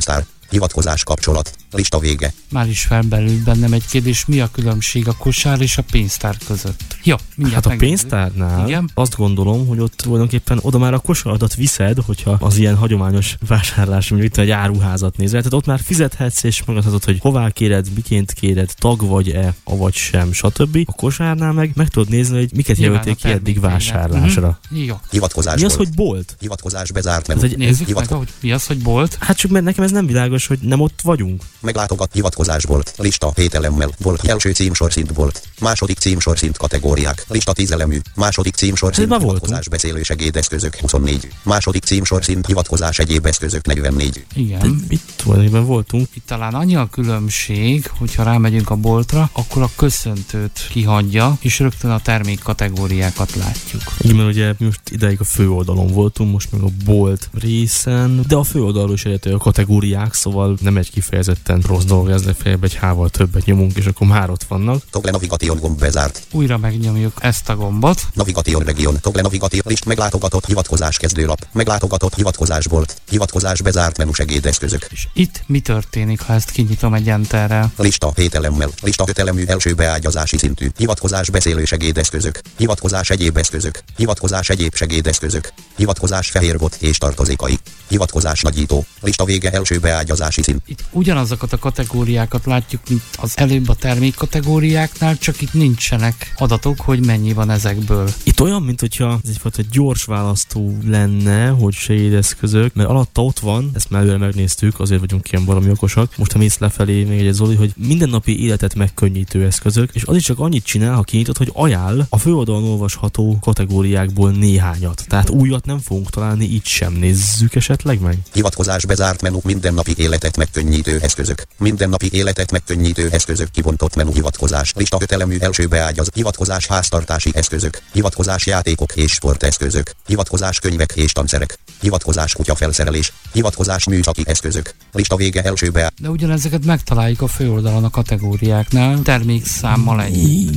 Hivatkozás kapcsolat. Lista vége. Már is felbelül bennem egy kérdés, mi a különbség a kosár és a pénztár között? Jó, mindjárt Hát a megnézzük. pénztárnál Igen? azt gondolom, hogy ott tulajdonképpen oda már a kosaradat viszed, hogyha az ilyen hagyományos vásárlás, mint itt egy áruházat nézel. Tehát ott már fizethetsz, és megadhatod, hogy hová kéred, miként kéred, tag vagy-e, avagy sem, stb. A kosárnál meg meg tudod nézni, hogy miket Nyilván jelölték a ki eddig termékeinek. vásárlásra. Mhm. Jó. Hivatkozás Mi az, bolt. hogy bolt? Hivatkozás bezárt menu. Ez egy- Nézzük Hivatko- meg, hogy mi az, hogy bolt. Hát csak mert nekem ez nem világos, hogy nem ott vagyunk. Meglátogat hivatkozás bolt. Lista hét elemmel. Bolt. Első címsorszint bolt. Második címsorszint kategóriák. Lista tíz elemű. Második címsorszint Ez már voltunk. hivatkozás beszélő segédeszközök huszonnégy. Második címsorszint hivatkozás egyéb eszközök negyvennégy. Igen. Itt tulajdonképpen voltunk. Itt talán annyi a különbség, hogyha rámegyünk a boltra, akkor a köszöntőt kihagyja, és rögtön a termékkategóriákat látjuk. Igen, mert ugye most ideig a főoldalon voltunk, most meg a bolt részen, de a főoldalról is elérhető a kategóriák, szóval nem egy kifejezetten rossz dolog, ez legfeljebb egy hával többet nyomunk, és akkor már ott vannak. Toggle navigation gomb bezárt. Újra megnyomjuk ezt a gombot. Navigation region. Toggle navigation list meglátogatott hivatkozás kezdőlap. Meglátogatott hivatkozás bolt. Hivatkozás bezárt menu segédeszközök. És itt mi történik, ha ezt kinyitom egy enterrel? Lista hét elemmel. Lista öt elemű első beágyazási szintű. Hivatkozás beszélő segédeszközök. Hivatkozás egyéb eszközök. Hivatkozás egyéb segédeszközök. Hivatkozás fehérbot és tartozékai. Hivatkozás nagyító. Lista vége első beágyazási szint. Itt ugyanazokat a kategóriákat látjuk, mint az előbb a termékkategóriáknál, csak itt nincsenek adatok, hogy mennyi van ezekből. Itt olyan, mint hogyha ez egyfajta gyors választó lenne, hogy segédeszközök, mert alatta ott van, ezt már előre megnéztük, azért vagyunk ilyen valami okosak. Most ha mész lefelé, még egy Zoli, hogy mindennapi életet megkönnyítő eszközök, és az is csak annyit csinál, ha kinyitod, hogy ajánl a főoldalon olvasható kategóriákból néhányat. Tehát újat nem fogunk találni, itt sem. Nézzük esetleg meg. Hivatkozás bezárt menu mindennapi életet megkönnyítő eszközök. Mindennapi életet megkönnyítő eszközök kibontott menu hivatkozás. Lista öt elemű első beágyaz. Hivatkozás háztartási eszközök. Hivatkozás játékok és sporteszközök. Hivatkozás könyvek és tanszerek. Hivatkozás kutyafelszerelés. Hivatkozás műszaki eszközök. Lista vége első be. De ugyanezeket megtaláljuk a főoldalon a kategóriáknál, termékszámmal egy.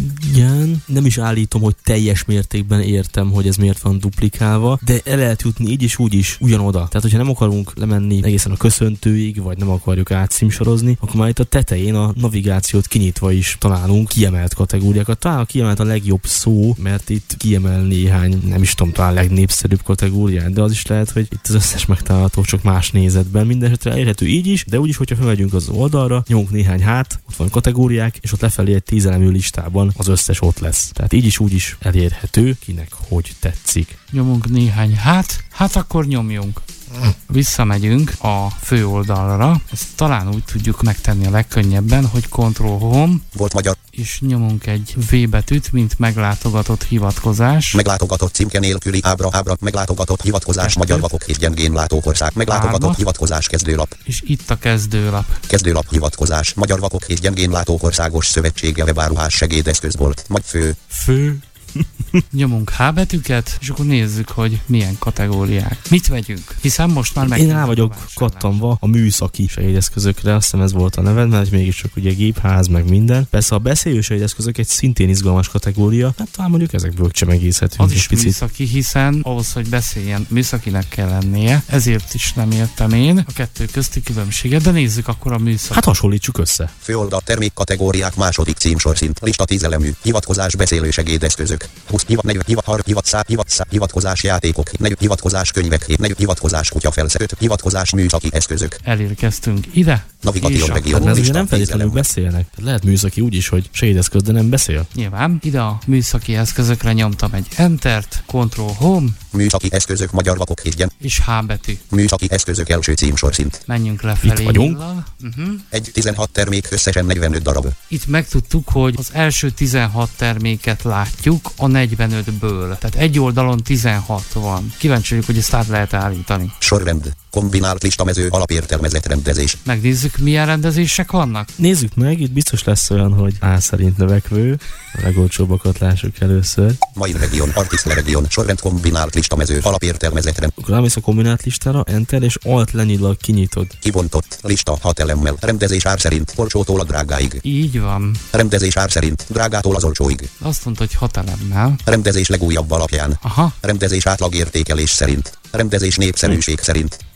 Igen, nem is állítom, hogy teljes mértékben értem, hogy ez miért van duplikálva, de el lehet jutni így is, úgy is ugyanoda. Tehát, hogyha nem akarunk lemenni egészen a köszöntőig, vagy nem akarjuk átszimsorozni, akkor már itt a tetején a navigációt kinyitva is találunk kiemelt kategóriákat. Talán a kiemelt a legjobb szó, mert itt kiemel néhány, nem is tudom, talán legnépszerűbb kategóriát, de az is lehet, hogy itt az összes megtalálható, csak más nézetben. Mindenesetre elérhető így is, de úgyis, hogyha felmegyünk az oldalra, nyomunk néhány hát, ott van kategóriák, és ott lefelé egy tízelemű listában az összes ott lesz. Tehát így is, úgy is elérhető, kinek hogy tetszik. Nyomunk néhány hát, hát akkor nyomjunk. Visszamegyünk a főoldalra, ezt talán úgy tudjuk megtenni a legkönnyebben, hogy Control Home, Volt magyar. és nyomunk egy V betűt, mint meglátogatott hivatkozás. Meglátogatott címke nélküli ábra ábra. Meglátogatott hivatkozás Kettő. magyar vakok és gyengén látók ország. Meglátogatott Hármas. hivatkozás kezdőlap. És itt a kezdőlap. Kezdőlap hivatkozás. Magyar vakok és gyengén látók országos szövetsége webáruhás segédeszközbolt. Magy fő. Fő. Nyomunk H betűket, és akkor nézzük, hogy milyen kategóriák. Mit vegyünk? Hiszen most már meg. Én rá vagyok kattanva a műszaki segédeszközökre, azt hiszem ez volt a neved, mert mégiscsak ugye gépház, meg minden. Persze a beszélő segédeszközök egy szintén izgalmas kategória, hát talán mondjuk ezekből csemegészhetünk Az egy is picit. műszaki, hiszen ahhoz, hogy beszéljen, műszakinek kell lennie, ezért is nem értem én a kettő közti különbséget, de nézzük akkor a műszaki. Hát hasonlítsuk össze. Főoldal termékkategóriák második címsorszint. Lista tíz elemű. Hivatkozás beszélő segédeszközök. húsz hivat negyven hivat har hivat szá hivat szá hivatkozás játékok. negyven hivatkozás könyvek. negyven hivatkozás kutyafelszerelés. hivatkozás műszaki eszközök. Elérkeztünk ide. Navigáció és regió. Hát akkor ez ugye lista nem tíz feltétlenül elemmel. beszélnek. Lehet műszaki úgy is, hogy segédeszköz, de nem beszél. nyilván ide a műszaki eszközökre nyomtam egy Entert, Control Home Műszaki eszközök magyar vakok és gyeng. és H betű. Műszaki eszközök első címsorszint. Menjünk lefelé. Itt vagyunk. Illal. Uh-huh. Egy tizenhat termék összesen negyvenöt darab. Itt megtudtuk, hogy az első tizenhat terméket látjuk a negyvenötből. Tehát egy oldalon tizenhat van. Kíváncsi vagyok, hogy ezt át lehet állítani. Sorrend. Kombinált listamező alapértelmezett rendezés. Megnézzük, milyen rendezések vannak. Nézzük meg, itt biztos lesz olyan, hogy A szerint növekvő. A legolcsóbbakat lássuk először. Main region, artist region, sorrend kombinált listamező alapértelmezett rend. Akkor rámész a kombinált listára, Enter, és Alt lenyillag kinyitod. Kibontott lista hat elemmel. Rendezés ár szerint olcsótól a drágáig. Így van. Rendezés ár szerint drágától az olcsóig. Azt mondta, hogy hat elemmel. Rendezés legújabb alapján. Aha. Rendezés átlagértékelés szerint. Rendezés népszerűség szerint.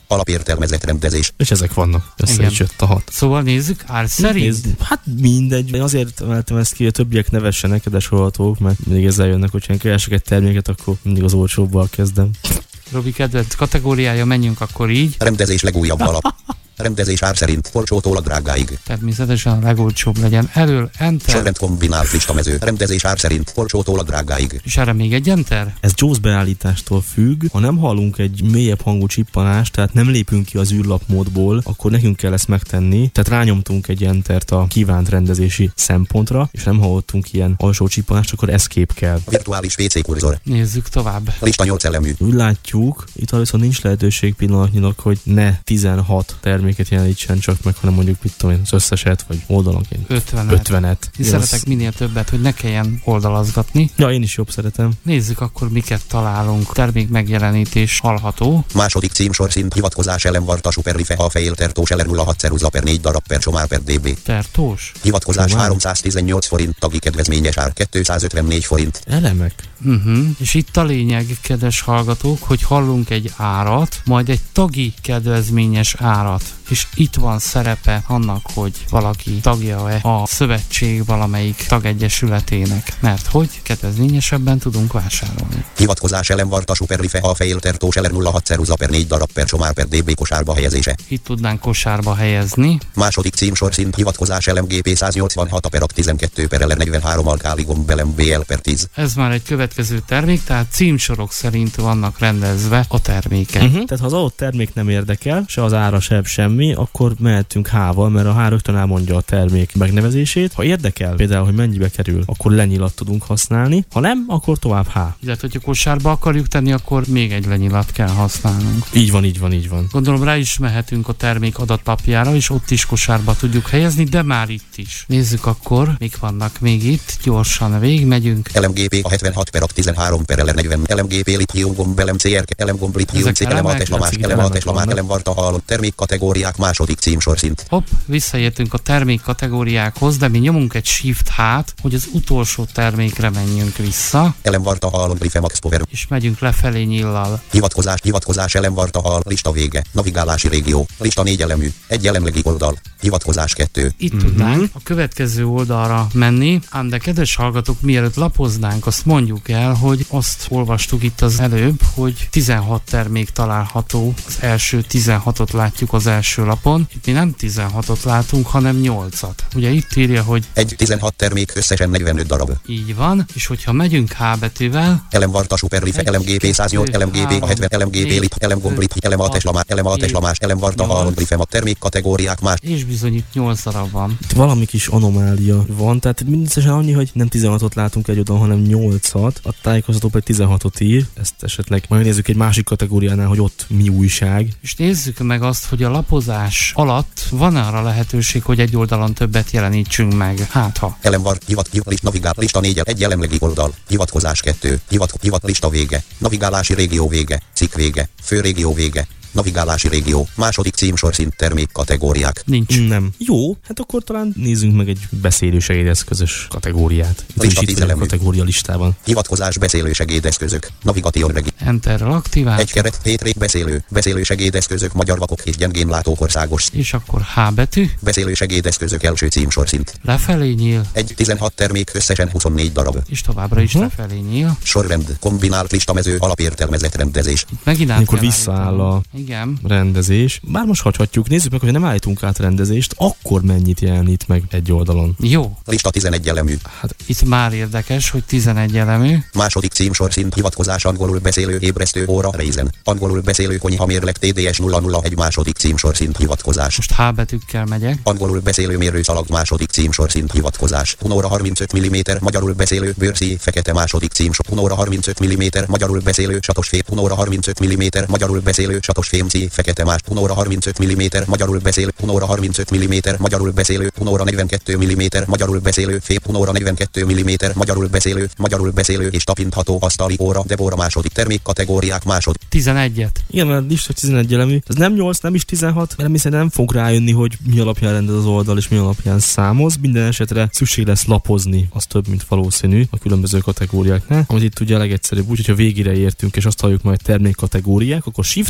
alapértelmezett rendezés. És ezek vannak. Össze is jött a hat. Szóval nézzük, ár szerint? Nézd, hát mindegy. Én azért emeltem ezt ki, hogy a többiek nevessenek, kedves hallgatók, mert mindig ezzel jönnek, hogyha én keresek egy terméket, akkor mindig az olcsóbbal kezdem. Robi kedvenc kategóriája, menjünk akkor így. Rendezés legújabb alap. Rendezés ár szerint, olcsótól a drágáig. Természetesen a legolcsóbb legyen. Elől enter. Sorrend kombinált listamező. Rendezés ár szerint, olcsótól a drágáig. És erre még egy enter? Ez Jaws beállítástól függ. Ha nem hallunk egy mélyebb hangú csippanást, tehát nem lépünk ki az űrlapmódból, akkor nekünk kell ezt megtenni. Tehát rányomtunk egy entert a kívánt rendezési szempontra, és nem hallottunk ilyen alsó csippanást, akkor escape kell. Virtuális vé cé kurzor. Nézzük tovább. Lista nyolc elemű. Úgy látjuk, itt viszont nincs lehetőség pillanatnyilag, hogy ne tizenhat terméket jelenítsen csak meg, hanem mondjuk mit tudom én, az összeset, vagy oldalonként ötvenet. ötvenet. Én szeretek minél többet, hogy ne kelljen oldalazgatni. Ja, én is jobb szeretem. Nézzük akkor, miket találunk. Termék megjelenítés hallható. Második címsor szint hivatkozás elem varta superlife a fejél tertós ele nulla hat ceruza per négy darab per csomár per db. Tertós? Hivatkozás háromszáztizennyolc forint, tagi kedvezményes ár kétszázötvennégy forint. Elemek. Uh-huh. És itt a lényeg, kedves hallgatók, hogy hallunk egy árat, majd egy tagi kedvezményes árat. És itt van szerepe annak, hogy valaki tagja-e a szövetség valamelyik tagegyesületének, mert hogy kedvezményesebben tudunk vásárolni. Hivatkozás elem varta superlife a fejél tertós ele nulla hat ceruza per négy darab per csomár per db kosárba helyezése. Itt tudnánk kosárba helyezni. Második címsor szint hivatkozás elem gé pé száznyolcvanhat a per ak tizenkettő per ele negyvenhárom alkáli gomb elem bé el per tíz. Ez már egy következő termék, tehát címsorok szerint vannak rendezve a termékek. Uh-huh. Tehát ha az adott termék nem érdekel, se az ára, se semmi, akkor mehetünk H-val, mert a H rögtön elmondja a termék megnevezését. Ha érdekel, például, hogy mennyibe kerül, akkor lenyilat tudunk használni. Ha nem, akkor tovább H. Illetve, hogyha kosárba akarjuk tenni, akkor még egy lenyilat kell használnunk. Így van, így van, így van. Gondolom rá is mehetünk a termék adatlapjára, és ott is kosárba tudjuk helyezni, de már itt is. Nézzük akkor, mik vannak még itt. Gyorsan végigmegyünk. elem gé pé a hetvenhat per ak tizenhárom per ele negyven. elem gé pé lithium gomb elem cé er elem gomb lithium c elem ates lamás elem ates lamás elem varta hallott termék kategóriák második címsor szint. Hopp, visszaértünk a termék kategóriákhoz, de mi nyomunk egy shift hát, hogy az utolsó termékre menjünk vissza. Elem varta hallott life max power. És megyünk lefelé nyillal. Hivatkozás, hivatkozás elem varta hall, lista vége, navigálási régió, lista négy elemű, egy jelenlegi oldal, hivatkozás kettő. Itt uh-huh. tudnánk a következő oldalra menni, ám de kedves hallgatók, mielőtt lapoznánk, azt mondjuk el, hogy azt olvastuk itt az előbb, hogy tizenhat termék található, az első tizenhatot látjuk az első lapon. Itt mi nem tizenhatot látunk, hanem nyolcat. Ugye itt írja, hogy egy tizenhat termék összesen negyvenöt darab. Így van, és hogyha megyünk H betűvel, elem varta superlife, elem gé pé száznyolc, elem gé pé a hetven, elem gé pé lip, elem gomblit, elem ates lamás, elem ates lamás, elem varta hallott life a termék kategóriák más. És bizony itt nyolc darab van. Itt valami kis anomália van, tehát mindösszesen annyi, hogy nem tizenhatot látunk egy oldalon, hanem nyolcat. A tájékoztató pedig tizenhatot ír, ezt esetleg majd nézzük egy másik kategóriánál, hogy ott mi újság. És nézzük meg azt, hogy a lapozás alatt van arra lehetőség, hogy egy oldalon többet jelenítsünk meg. Hát ha. Elem var, hivat, hivat, navigál, lista négy, egy jelenlegi oldal, hivatkozás kettő, hivat, hivat, lista vége, navigálási régió vége, cikk vége, főrégió vége, navigálási régió, második címsor szint termék kategóriák. Nincs. Nem. Jó, hát akkor talán nézzünk meg egy beszélősegédeszközös kategóriát. Itt Lista is itt van a kategória listában. Hivatkozás beszélősegédeszközök, navigáció regi. Enterrel aktiváljuk. Egy keret, hét rég beszélő, beszélősegédeszközök, magyar vakok és gyengén látók országos. És akkor H betű. Beszélősegédeszközök első címsor szint. Lefelé nyíl. Egy tizenhat termék összesen huszonnégy darab. És továbbra is uh-huh. lefelé nyíl. Sorrend, kombinált listamező, alapértelmezett rendezés. Itt megint amikor visszaáll a igen. rendezés. Bár most hagyhatjuk, nézzük meg, hogy nem állítunk át rendezést, akkor mennyit jelenít meg egy oldalon. Jó. Lista tizenegy elemű. Hát itt már érdekes, hogy tizenegy elemű. Második címsor szint hivatkozás angolul beszélő ébresztő óra Ryzen. Angolul beszélő konyha mérleg té dé es nulla nulla egy második címsor szint hivatkozás. Most H betűkkel megyek. Angolul beszélő mérőszalag második címsor szint hivatkozás. Hunóra harmincöt milliméter magyarul beszélő bőrszíj fekete második címsor. Hunóra harmincöt milliméter magyarul beszélő satosfém. Hunóra harmincöt milliméter magyarul beszélő satosfémszíj fekete más. Hunóra harmincöt milliméter magyarul beszélő. Hunóra harmincöt milliméter magyarul beszélő. Hunóra negyvenkét milliméter magyarul beszélő fép. Hunóra negyvenkét milliméter magyarul beszélő. Magyarul beszélő és tapintható asztali óra Debora második termék kategóriák második. tizenegyet. Igen, mert lista tizenegy elemű. Ez nem nyolc, nem is tizenhat, mert hiszen nem fog rájönni, hogy mi alapján rendez az oldal és mi alapján számoz. Minden esetre szükség lesz lapozni, az több, mint valószínű a különböző kategóriáknál. Amit itt ugye a legegyszerűbb, úgyhogy ha végére értünk és azt halljuk majd termék kategóriák, akkor Shift H, ott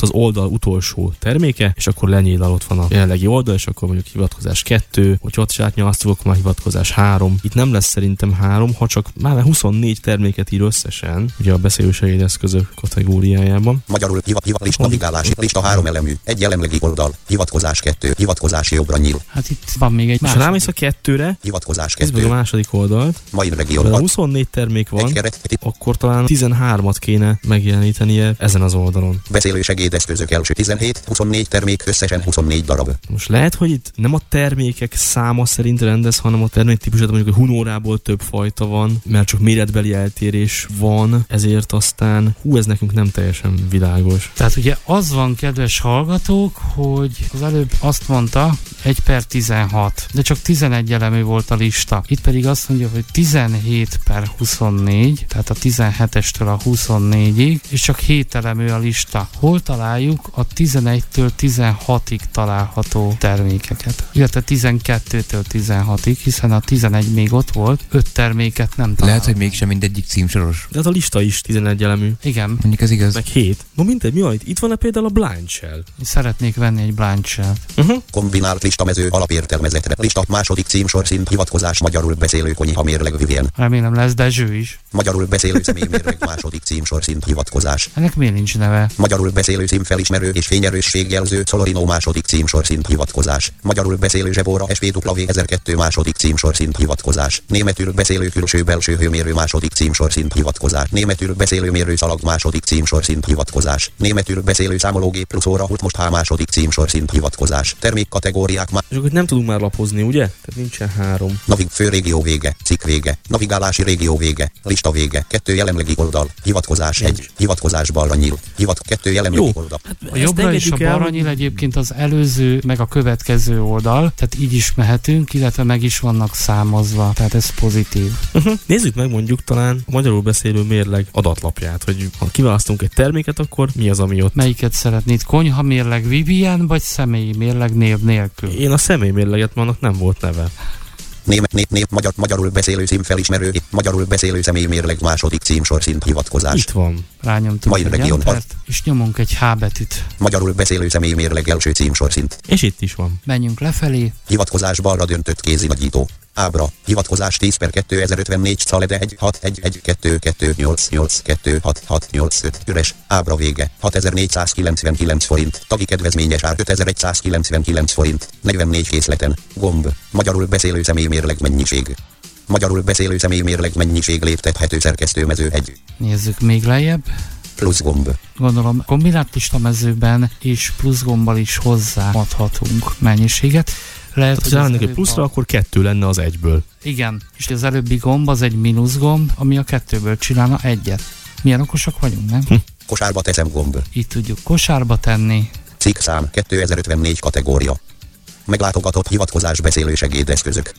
ott az oldal utolsó terméke, és akkor lenyílal, ott van a jelenlegi oldal, és akkor mondjuk hivatkozás kettő, hogy ott is átnyalasztuk, akkor már hivatkozás három. Itt nem lesz szerintem három, ha csak már huszonnégy terméket ír összesen, ugye a beszélősegédeszközök kategóriájában. Magyarul hivat, hivat, lista, navigálási, lista három elemű, egy jelenlegi oldal, hivatkozás kettő, hivatkozás jobbra nyíl. Hát itt van még egy És ha rámész a kettőre, hivatkozás ez kettő, a második oldalt, mai ha region, huszonnégy termék van, egy keret, akkor talán tizenhármat kéne megjelenítenie ezen az oldalon. beszélősegédeszközök első tizenhét, huszonnégy termék, összesen huszonnégy darab. Most lehet, hogy itt nem a termékek száma szerint rendez, hanem a terméktípusát, mondjuk a hunórából több fajta van, mert csak méretbeli eltérés van, ezért aztán hú, ez nekünk nem teljesen világos. Tehát ugye az van, kedves hallgatók, hogy az előbb azt mondta, egy per tizenhat, de csak tizenegy elemű volt a lista. Itt pedig azt mondja, hogy tizenhét per huszonnégy, tehát a tizenhetestől a huszonnégyig, és csak hét elemű a lista. Hol találjuk a tizenegytől tizenhatig található termékeket? Illetve tizenkettőtől tizenhatig, hiszen a tizenegy még ott volt, öt terméket nem található. Lehet, hogy mégsem mindegyik címsoros. De hát a lista is tizenegy elemű. Igen, Mondjuk ez igaz. Meg hét. No mindegy, mi van itt? Itt van-e például a blind shell? szeretnék venni egy blind shell-t. Uh-huh. Kombinált listamező alapértelmezetre. Lista második címsorszint hivatkozás magyarul beszélő konyha mérleg Vivien. Remélem lesz Dezső is. Magyarul beszélő személymérleg második címsorszint hivatkozás. Ennek miért nincs neve? Magyarul beszélő színfelismerő és fényerősségjelző Colorino második címsorszint hivatkozás. Magyarul beszélő zsebóra es pé dupla vé ezerkettő második címsorszint hivatkozás. Németül beszélő külső-belső hőmérő második címsorszint hivatkozás. Németül beszélő mérőszalag második címsorszint hivatkozás. Németül beszélő számológép plusz óra hút most H második címsorszint hivatkozás. Termékkategóriák má... És akkor nem tudunk már lapozni, ugye? Tehát nincsen három. Navig fő régió vége, cikk vége, navigálási régió vége, lista vége, kettő jelenlegi oldal, hivatkozás egy, hivatkozás balra nyíl, hivat kettő jelenlegi Jó. oldal. A jobbra és a balra nyíl egyébként az előző, meg a következő oldal, tehát így is mehetünk, illetve meg is vannak számozva, tehát ez pozitív. Uh-huh. Nézzük meg mondjuk talán a magyarul beszélő mérleg adatlapját, hogy ha kiválasztunk egy terméket, akkor mi az, ami ott? Melyiket szeretnéd? Konyha mérleg Vivien, vagy személyi mérleg név nélkül? Én a személymérleget, mert annak nem volt neve. Német, nép, nép, magyar, magyarul beszélő színfelismerő, magyarul beszélő személymérleg második címsorszint hivatkozás. Itt van. Rányomtunk Mai egy region entert, és nyomunk egy H betűt. Magyarul beszélő személymérleg első címsorszint. És itt is van. Menjünk lefelé. Hivatkozás balra döntött kézinagyító. Ábra. Hivatkozás tíz per kétezer-ötvennégy Szalede egy hat egy egy kettő kettő nyolc nyolc kettő hat hat nyolc öt. Üres. Ábra vége. hatezer-négyszázkilencvenkilenc forint. Tagi kedvezményes ár ötezer-egyszázkilencvenkilenc forint. negyvennégy készleten. Gomb. Magyarul beszélő személymérleg mennyiség. Magyarul beszélő személymérleg mennyiség léptethető szerkesztőmező egy. Nézzük még lejjebb. Plusz gomb. Gondolom kombinált listamezőben és plusz gombbal is hozzáadhatunk mennyiséget. Lehet, Tehát, ha rámennék egy pluszra, a... akkor kettő lenne az egyből. Igen, és az előbbi gomb az egy mínusz gomb, ami a kettőből csinálna egyet. Milyen okosak vagyunk, nem? Hm. Kosárba teszem gomb. Így tudjuk kosárba tenni. Cikk szám kétezer-ötvennégy kategória. Meglátogatott hivatkozás beszélősegédeszközök.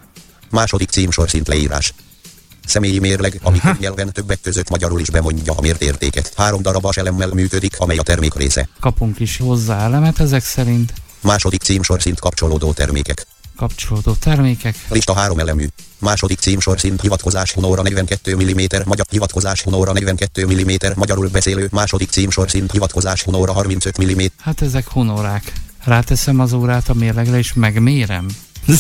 Második címsorszint leírás. Személyi mérleg, ami nyelven többek között magyarul is bemondja a mért értéket. Három darabas elemmel működik, amely a termék része. Kapunk is hozzá elemet ezek szerint. Második címsorszint kapcsolódó termékek. Kapcsolódó termékek. Lista három elemű. Második címsorszint hivatkozás hunóra negyvenkettő milliméter, magyar hivatkozás hunóra negyvenkettő milliméter, magyarul beszélő. Második címsorszint hivatkozás hunóra harmincöt milliméter. Hát ezek honórák. Ráteszem az órát a mérlegre és megmérem.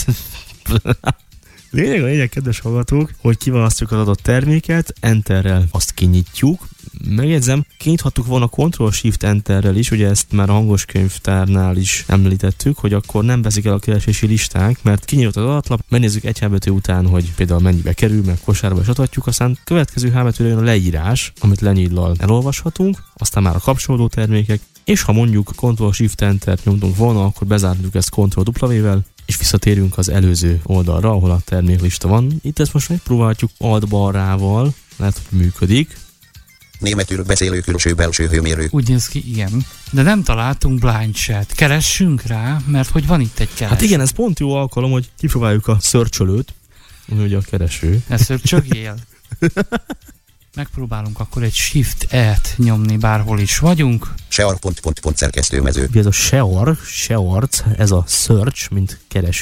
Lényeg a lényeg, kedves hallgatók, hogy kiválasztjuk az adott terméket, enterrel azt kinyitjuk. Megjegyzem, kinyithattuk volna Ctrl-Shift-Enterrel is, ugye ezt már a hangos könyvtárnál is említettük, hogy akkor nem veszik el a keresési listánk, mert kinyitott az adatlap, megnézzük egy hábetű után, hogy például mennyibe kerül, meg kosárba is adhatjuk, aztán következő hábetűre jön a leírás, amit lenyíllal elolvashatunk, aztán már a kapcsolódó termékek, és ha mondjuk Ctrl-Shift-Entert nyomtunk volna, akkor bezárjuk ezt Ctrl-W-vel, és visszatérünk az előző oldalra, ahol a terméklista van. Itt ezt most megpróbáljuk alt-balrával, lehet, hogy működik. Németül beszélő külső-belső hőmérő. Úgy néz ki, igen. De nem találtunk blind chat. Keressünk rá, mert hogy van itt egy kereső. Hát igen, ez pont jó alkalom, hogy kipróbáljuk a search-ölőt, ami ugye a kereső. Ne szörcsögjél. Megpróbálunk akkor egy Shift-E-t nyomni, bárhol is vagyunk. Sear pont pont pont szerkesztőmező. Ez a Shear, Shearc, ez a search, mint kereső.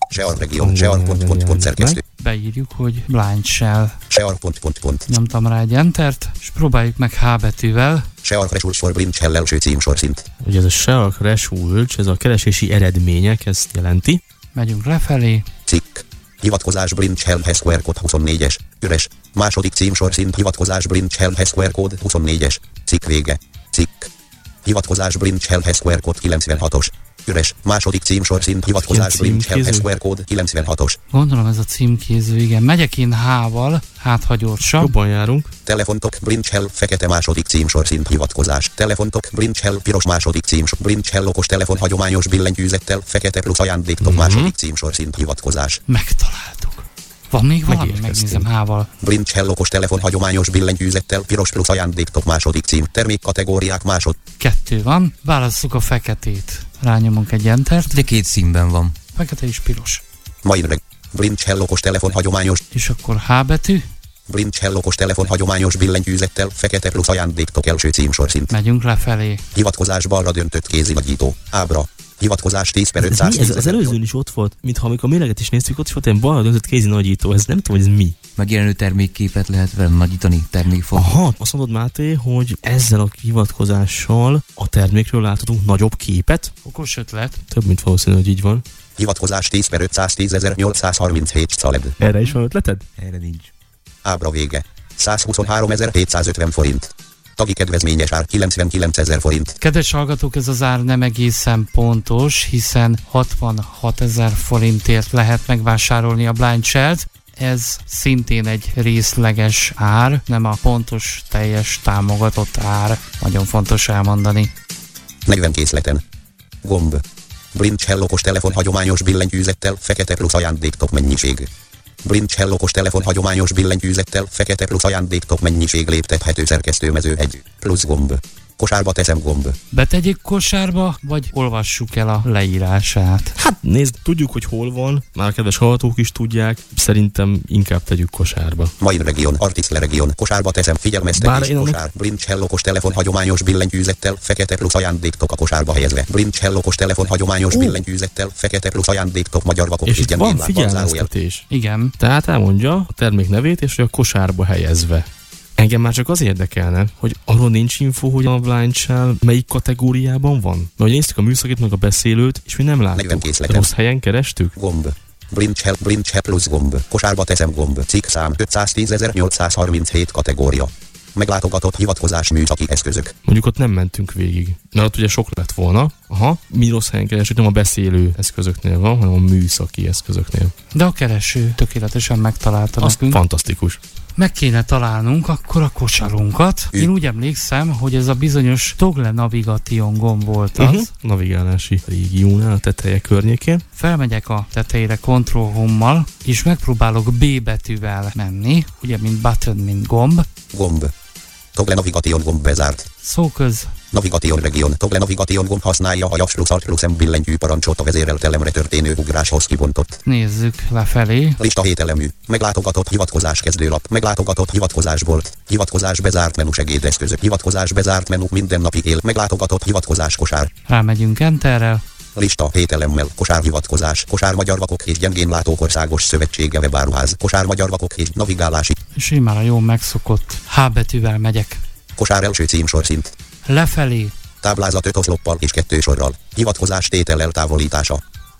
Sear region, Sear pont pont pont szerkesztő. Beírjuk, hogy Blind Shell. Sear pont pont pont. Nyomtam rá egy Entert, és próbáljuk meg H betűvel. Sear Crash for Blind Shell első címsorszint. Ugye ez a Sear Results, ez a keresési eredmények, ezt jelenti. Megyünk lefelé. Cikk. Hivatkozás Blind Shell Hesquare kód huszonnégyes. Üres. Második címsorszint hivatkozás Blind Shell Hesquare kód huszonnégyes. Cikk vége. Cikk. Hivatkozás Blind Shell Hesquare kód kilencvenhatos. Üres. Második címsorszint hivatkozás Blind Shell Hesquare kód kilencvenhatos. Gondolom ez a címkéző, igen. Megyek én H-val, hát ha gyorsabb. Jobban járunk. Telefontok Blind Shell fekete második címsorszint hivatkozás. Telefontok Blind Shell piros második címsor. Blind Shell okos telefon hagyományos billentyűzettel fekete plusz ajándéktok mm-hmm. második címsorszint hivatkozás. Megtaláltuk. Van még valami? Megnézem H-val. Blind Shell okos telefon hagyományos billentyűzettel piros plusz ajándéktok második cím. Termékkategóriák másod. Kettő van. Válasszuk a feketét. Rányomunk egy Entert. De két színben van. Fekete és piros. Majdreg. Blind Shell okos telefon hagyományos. És akkor H betű. Blind Shell okos telefon hagyományos billentyűzettel fekete plusz ajándéktok első címsorszint. Megyünk lefelé. Hivatkozás balra döntött kézinagyító. Ábra. Hivatkozás tíz per Ez, ötszáz. mi? ez az előzőn is ott volt, mintha amikor a méreget is néztük, ott is volt egy balra döntött kézi nagyító, ez nem tudom, hogy ez mi. Megjelenő termékképet lehet vele nagyítani, termékfog. Aha, azt mondod Máté, hogy ezzel a hivatkozással a termékről láthatunk nagyobb képet. Okos ötlet. Több mint valószínű, hogy így van. Hivatkozás tíz per ötszáztízezer-nyolcszázharminchét szaled. Erre is van ötleted? Erre nincs. Ábra vége. százhuszonháromezer-hétszázötven forint. Tagi kedvezményes ár kilencvenkilencezer forint. Kedves hallgatók, ez az ár nem egészen pontos, hiszen hatvanhatezer forintért lehet megvásárolni a Blind Shellt. Ez szintén egy részleges ár, nem a pontos, teljes támogatott ár. Nagyon fontos elmondani. negyven készleten. Gomb. Blind Shell okos telefon hagyományos billentyűzettel fekete plusz ajándéktok mennyiség. Blind Shell okos telefon hagyományos billentyűzettel fekete plusz ajándéktok mennyiség léptethető szerkesztőmező egy plusz gomb. Kosárba teszem gomb. Betegyük kosárba, vagy olvassuk el a leírását? Hát nézd, tudjuk, hogy hol van, már a kedves hallgatók is tudják, szerintem inkább tegyük kosárba. Main region, Artisle region, kosárba teszem, figyelmeztetés, kosár. Annak... Blind Shell okos telefon hagyományos billentyűzettel fekete plusz ajándéktok a kosárba helyezve. Blind Shell okos telefon hagyományos uh. billentyűzettel fekete plusz ajándéktok magyar vakok. És itt van figyelmeztetés. Igen. Tehát elmondja a termék nevét, és hogy a kosárba helyezve. Engem már csak az érdekelne, hogy arról nincs info, hogy a Blind Shell melyik kategóriában van. Mert hogy néztük a műszakit, meg a beszélőt, és mi nem láttuk. Rossz helyen kerestük? Gomb. Blind Shell, Blind Shell plusz gomb. Kosárba teszem gomb. Cikkszám ötszáztízezer-nyolcszázharminchét kategória. Meglátogatott hivatkozás műszaki eszközök. Mondjuk ott nem mentünk végig. Mert ott ugye sok lett volna. Aha, mi rossz helyen kerestük, nem a beszélő eszközöknél van, hanem a műszaki eszközöknél. De a kereső tökéletesen megtalálta az nekünk. Fantasztikus. Meg kéne találnunk akkor a kosarunkat. Én úgy emlékszem, hogy ez a bizonyos Toggle Navigation gomb volt az. Uh-huh. Navigálási régiónál a teteje környékén. Felmegyek a tetejére Control Home-mal, és megpróbálok B betűvel menni, ugye mint button, mint gomb. Gomb. Toggle Navigation gomb bezárt. Szóköz. Navigation region. Toggle Navigation gomb használja a Japs plusz Alt plusz M billentyű parancsot a vezérelt elemre történő ugráshoz kibontott. Nézzük lefelé. Lista hét elemű. Meglátogatott hivatkozás kezdőlap. Meglátogatott hivatkozásbolt. Hivatkozás bezárt menu segédeszközök. Hivatkozás bezárt menu mindennapi él. Meglátogatott hivatkozás kosár. Rámegyünk Enterrel. Lista hét elemmel. Kosár hivatkozás. Kosár magyar vakok és gyengén látók országos szövetsége webáruház. Kosár magyar vakok és navigálási. És én már a jól megszokott H betűvel megyek. Kosár első címsorszint. Lefelé. Táblázat öt oszloppal és kettő sorral. Hivatkozás tétel eltávolítása.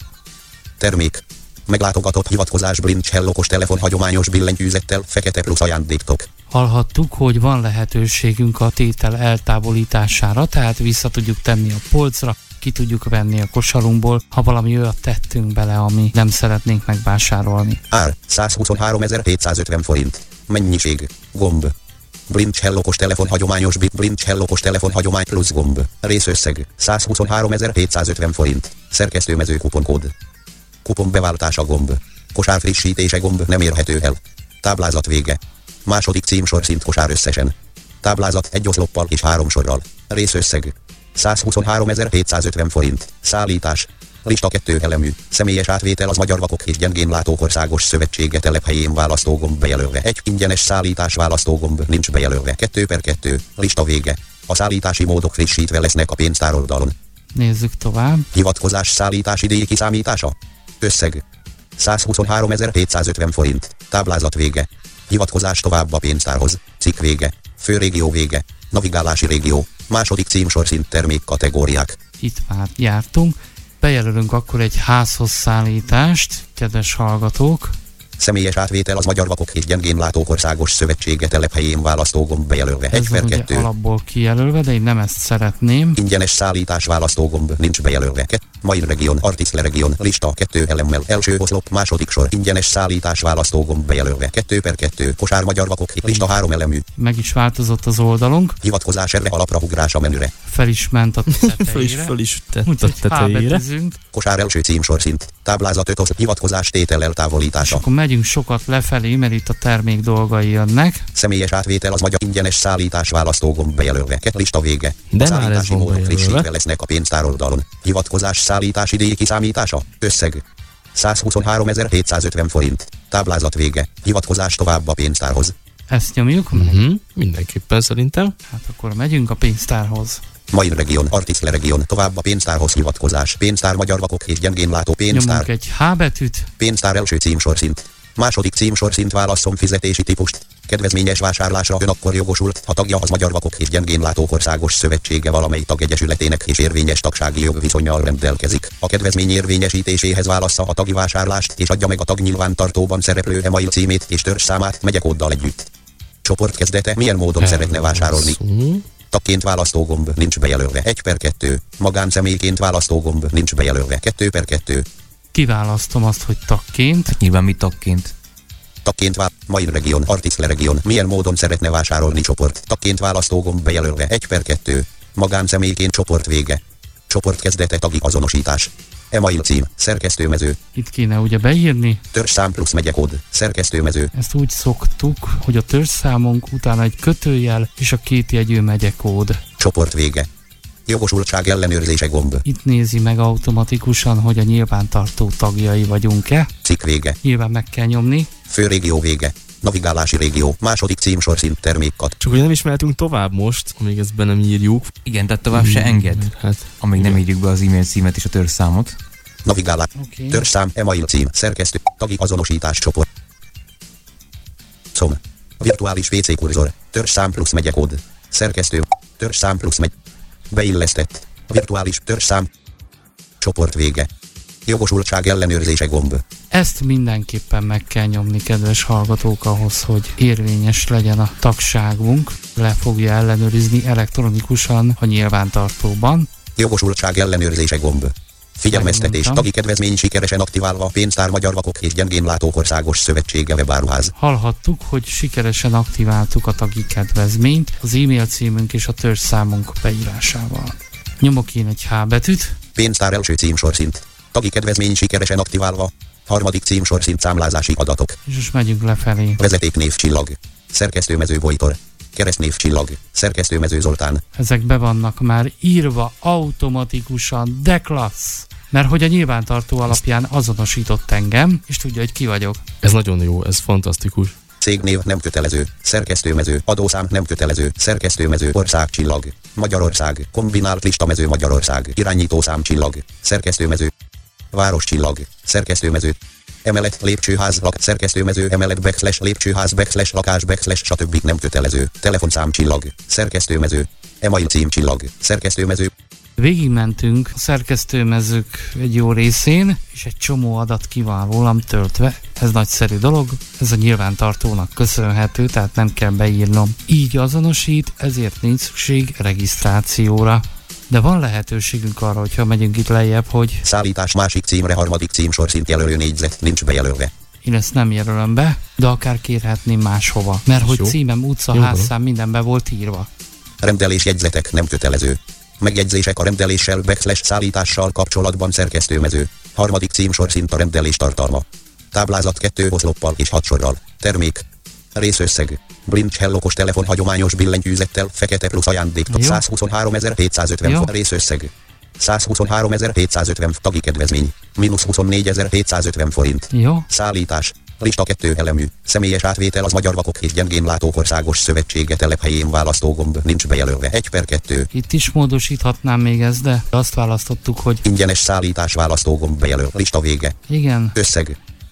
Termék. Meglátogatott hivatkozás Blind Shell okos telefon hagyományos billentyűzettel fekete plusz ajándéktok. Hallhattuk, hogy van lehetőségünk a tétel eltávolítására, tehát vissza tudjuk tenni a polcra, ki tudjuk venni a kosarunkból, ha valami olyat tettünk bele, ami nem szeretnénk megvásárolni. Ár százhuszonháromezer-hétszázötven forint. Mennyiség. Gomb. Blind Shell okos telefon hagyományos bit Blind Shell okos telefon hagyomány plusz gomb. Részösszeg százhuszonháromezer-hétszázötven forint. Szerkesztőmező kuponkód. Kupon beváltása gomb. Kosár frissítése gomb nem érhető el. Táblázat vége. Második címsorszint kosár összesen. Táblázat egy oszloppal és három sorral. Részösszeg százhuszonháromezer-hétszázötven forint. Szállítás. Lista kettő elemű. Személyes átvétel az Magyar Vakok és Gyengén Látók Országos Szövetsége telephelyén választógomb bejelölve. Egy ingyenes szállítás választógomb nincs bejelölve. kettő per kettő. Lista vége. A szállítási módok frissítve lesznek a pénztároldalon. Nézzük tovább. Hivatkozás szállítási díj kiszámítása. Összeg. százhuszonháromezer-hétszázötven forint. Táblázat vége. Hivatkozás tovább a pénztárhoz. Cikk vége. Főrégió vége. Navigálási régió. Második címsorszint termékkategóriák. Itt már jártunk. Bejelölünk akkor egy házhoz szállítást, kedves hallgatók. Személyes átvétel az Magyar Vakok és Gyengénlátók Országos Szövetsége telephelyén választógomb bejelölve. egy Ez per van ugye kettő. alapból kijelölve, de én nem ezt szeretném. Ingyenes szállítás választógomb nincs bejelölve. Ke- Main region, Artisle region, lista kettő elemmel, első oszlop, második sor, ingyenes szállítás választógomb bejelölve. kettő per kettő. Kosár Magyar Vakok, lista három elemű. Meg is változott az oldalunk. Hivatkozás erre alapra ugrás a menüre. Fel is ment a Föl is, tetejére. föl is tett a Úgyhogy tetejére. hábetűzünk. Kosár első címsorszint. Táblázat öt oszlop, hivatkozás tétel És eltávolítása. akkor megyünk sokat lefelé, mert itt a termék dolgai jönnek. Személyes átvétel az Magyar ingyenes szállítás választógomb bejelölve. Ke- Lista vége. De már ez Szállítási van módok bejelölve. frissítve lesznek a pénztár oldalon. Hivatkozás szállítási díj kiszámítása. Összeg. százhuszonháromezer-hétszázötven forint. Táblázat vége. Hivatkozás tovább a pénztárhoz. Ezt nyomjuk, meg. Uh-huh. Mindenképpen szerintem. Hát akkor megyünk a pénztárhoz. Main region, Artisle region, tovább a pénztárhoz hivatkozás. Pénztár Magyar Vakok és Gyengénlátó Nyomunk pénztár. egy H betűt. Pénztár első címsorszint. Második címsorszint válasszon fizetési típust. Kedvezményes vásárlásra ön akkor jogosult, ha tagja az Magyar Vakok és Gyengénlátók Országos Szövetsége valamely tagegyesületének és érvényes tagsági jogviszonnyal rendelkezik. A kedvezmény érvényesítéséhez válassza a tagi vásárlást és adja meg a tagnyilvántartóban szereplő e-mail címét és törzsszámát megyekóddal együtt. Csoport kezdete milyen módon szeretne vásárolni? Szó. Tagként választógomb nincs bejelölve. egy per kettő. Magánszemélyként választógomb nincs bejelölve. kettő per kettő. Kiválasztom azt, hogy tagként. Nyilván mi tagként. Tagként vá... Main region, Artisle region. Milyen módon szeretne vásárolni csoport? Tagként választógomb bejelölve. egy per kettő. Magánszemélyként csoport vége. Csoport kezdete tagi azonosítás. E-mail cím, szerkesztőmező, Itt kéne ugye beírni. törzsszám plusz megyekód, szerkesztőmező, Ezt úgy szoktuk, hogy a törzsszámunk után egy kötőjel és a kétjegyű megyekód. csoport vége. Jogosultság ellenőrzése gomb, Itt nézi meg automatikusan, hogy a nyilvántartó tagjai vagyunk-e. cikk vége. Nyilván meg kell nyomni. Főrégió vége. Navigálási régió, második címsorszint termékkat. Csak hogy nem is mehetünk tovább most, amíg ezt be nem írjuk. Igen, tehát tovább se enged, Hát, amíg nem írjuk be az e-mail címet és a törzsszámot. Navigálás, Oké. törzsszám, e-mail cím, szerkesztő, tagi azonosítás csoport. Szom. Virtuális vé cé kurzor, törzsszám plusz megyekód, szerkesztő, törzsszám plusz megy. Beillesztett. Virtuális törzsszám. Csoport vége. Jogosultság ellenőrzése gomb. Ezt mindenképpen meg kell nyomni, kedves hallgatók, ahhoz, hogy érvényes legyen a tagságunk. Le fogja ellenőrizni elektronikusan a nyilvántartóban. Jogosultság ellenőrzése gomb. Figyelmeztetés, Megmondtam. tagi kedvezmény sikeresen aktiválva a Pénztár Magyar Vakok és Gyengénlátók Országos Szövetsége webáruház. Hallhattuk, hogy sikeresen aktiváltuk a tagi kedvezményt az e-mail címünk és a törzsszámunk beírásával. Nyomok én egy H betűt. Pénztár első címsorszint. Tagi kedvezmény sikeresen aktiválva. Harmadik címsorszint számlázási adatok. És most megyünk lefelé. Vezetéknév csillag. Szerkesztőmező Vojtor. Keresztnév csillag. Szerkesztőmező Zoltán. Ezek be vannak már írva automatikusan, de klassz! Mert hogy a nyilvántartó alapján azonosított engem, és tudja, hogy ki vagyok. ez nagyon jó, ez fantasztikus. Cégnév nem kötelező. Szerkesztőmező. Adószám nem kötelező. Szerkesztőmező. Ország csillag. Magyarország. Kombinált listamező Magyarország. Irányítószám csillag. Szerkesztőmező. Város csillag. Szerkesztőmező. Emelet, lépcsőház, lak, szerkesztőmező, emelet, backslash, lépcsőház, backslash, lakás, backslash, stb. Nem kötelező. Telefonszám csillag. Szerkesztőmező. E-mail cím csillag. Szerkesztőmező. Végigmentünk a szerkesztőmezők egy jó részén, és egy csomó adat ki van rólam töltve. Ez nagyszerű dolog, ez a nyilvántartónak köszönhető, tehát nem kell beírnom. Így azonosít, ezért nincs szükség regisztrációra. De van lehetőségünk arra, hogyha megyünk itt lejjebb, hogy Szállítás másik címre harmadik címsorszint jelölő négyzet nincs bejelölve. én ezt nem jelölöm be, de akár kérhetném máshova. Mert hogy Jó. címem, utca, Jó házszám, minden be volt írva. Rendelés jegyzetek nem kötelező. Megjegyzések a rendeléssel, backslash szállítással kapcsolatban szerkesztőmező. Harmadik címsorszint a rendelés tartalma. Táblázat kettő oszloppal és hat sorral. Termék. Részösszeg. Blincs hellokos telefon hagyományos billentyűzettel, fekete plusz ajándék. Jó. százhuszonháromezer-hétszázötven Jó. font részösszeg. százhuszonháromezer-hétszázötven tagi kedvezmény. Mínusz huszonnégyezer-hétszázötven forint. Jó? Szállítás. Lista kettő elemű. Személyes átvétel az Magyar Vakok és Gyengénlátók Országos Szövetsége telephelyén választógomb nincs bejelölve. egy per kettő. Itt is módosíthatnám még ezt, de azt választottuk, hogy Ingyenes szállítás választógomb bejelöl. Lista vége. igen, Összeg.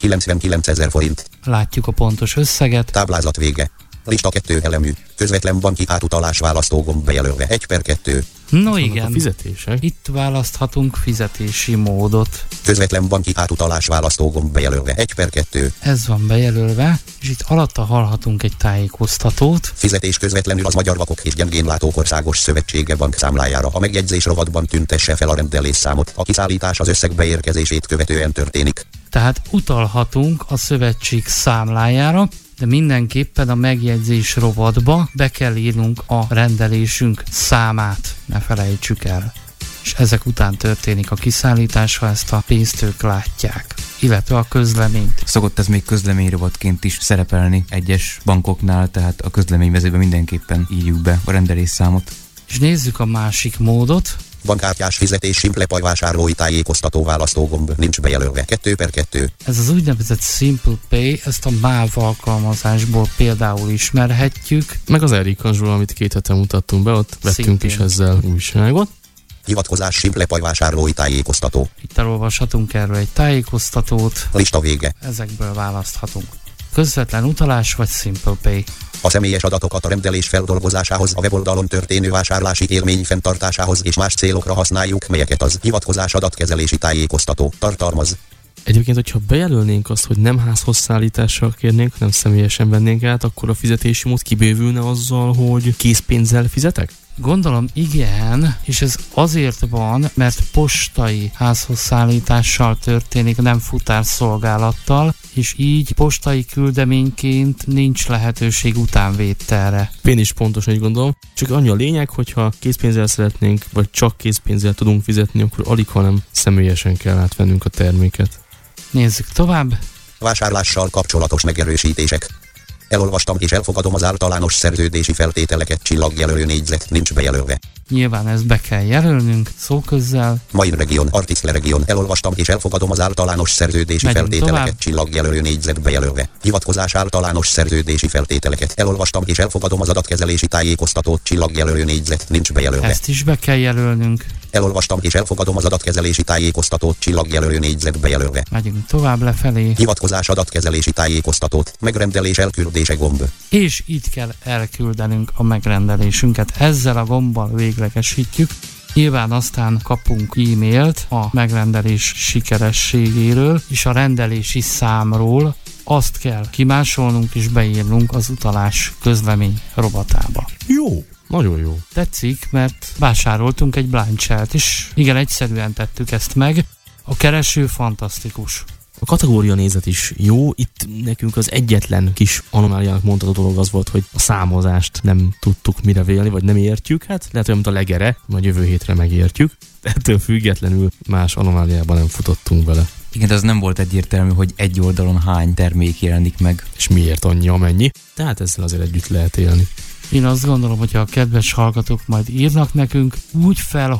kilencvenkilencezer forint. Látjuk a pontos összeget. Táblázat vége. Lista kettő elemű. Közvetlen banki átutalás választógomb bejelölve. egy per kettő. No igen, a fizetések. Itt választhatunk fizetési módot. Közvetlen banki átutalás választógomb bejelölve. egy per kettő. Ez van bejelölve, és itt alatta hallhatunk egy tájékoztatót. Fizetés közvetlenül az Magyar Vakok és Gyengénlátók Országos Szövetsége bankszámlájára. A megjegyzés rovatban tüntesse fel a rendelésszámot. A kiszállítás az összeg beérkezését követően történik. Tehát utalhatunk a szövetség számlájára, de mindenképpen a megjegyzés rovatba be kell írnunk a rendelésünk számát, ne felejtsük el. És ezek után történik a kiszállítás, ha ezt a pénzt ők látják, illetve a közleményt. Szokott ez még közleményrovatként is szerepelni egyes bankoknál, tehát a közleményvezőben mindenképpen írjuk be a rendelésszámot. És nézzük a másik módot. Bankkártyás fizetés Simple Pay vásárlói tájékoztató választógomb nincs bejelölve. kettő per kettő. Ez az úgynevezett Simple Pay, ezt a MÁV alkalmazásból például ismerhetjük. Meg az Erikasról, amit két hete mutattunk be, ott vettünk Szintén. is ezzel újságot. Hivatkozás Simple Pay vásárlói tájékoztató. Itt elolvashatunk erről egy tájékoztatót, Lista vége. ezekből választhatunk. Közvetlen utalás vagy Simple Pay. A személyes adatokat a rendelés feldolgozásához, a weboldalon történő vásárlási élmény fenntartásához és más célokra használjuk, melyeket az hivatkozás adatkezelési tájékoztató tartalmaz. Egyébként, hogyha bejelölnénk azt, hogy nem házhozszállítással kérnénk, hanem személyesen vennénk át, akkor a fizetési mód kibővülne azzal, hogy készpénzzel fizetek? Gondolom igen, és ez azért van, mert postai házhozszállítással történik, nem futárszolgálattal, és így postai küldeményként nincs lehetőség utánvételre. Én is pontosan így gondolom, csak annyi a lényeg, hogyha készpénzzel szeretnénk, vagy csak készpénzzel tudunk fizetni, akkor alig, hanem személyesen kell átvennünk a terméket. Nézzük tovább. Vásárlással kapcsolatos megerősítések. Elolvastam és elfogadom az általános szerződési feltételeket, csillagjelölő négyzet nincs bejelölve. Nyilván ezt be kell jelölnünk szóközzel. Main region, Artisle region. Elolvastam és elfogadom az általános szerződési Megyünk feltételeket, tovább. csillagjelölő négyzet bejelölve. Hivatkozás általános szerződési feltételeket. Elolvastam és elfogadom az adatkezelési tájékoztatót, csillagjelölő négyzet nincs bejelölve. Ezt is be kell jelölnünk. Elolvastam és elfogadom az adatkezelési tájékoztatót, csillagjelölő négyzet bejelölve. Megyünk tovább lefelé. Hivatkozás adatkezelési tájékoztatót, megrendelés elküldése gomb. És itt kell elküldenünk a megrendelésünket. Ezzel a gombbal véglegesítjük. Nyilván aztán kapunk e-mailt a megrendelés sikerességéről és a rendelési számról. Azt kell kimásolnunk és beírnunk az utalás közlemény rovatába. Jó, nagyon jó. Tetszik, mert vásároltunk egy blind shell-t, és igen, egyszerűen tettük ezt meg. A kereső fantasztikus. A kategória nézet is jó, itt nekünk az egyetlen kis anomáliának mondható dolog az volt, hogy a számozást nem tudtuk mire vélni, vagy nem értjük, hát lehet, hogy mint a legere, majd jövő hétre megértjük, de ettől függetlenül más anomáliában nem futottunk bele. Igen, de az nem volt egyértelmű, hogy egy oldalon hány termék jelenik meg. És miért annyi, amennyi, tehát ezzel azért együtt lehet élni. Én azt gondolom, hogy a kedves hallgatók majd írnak nekünk, úgy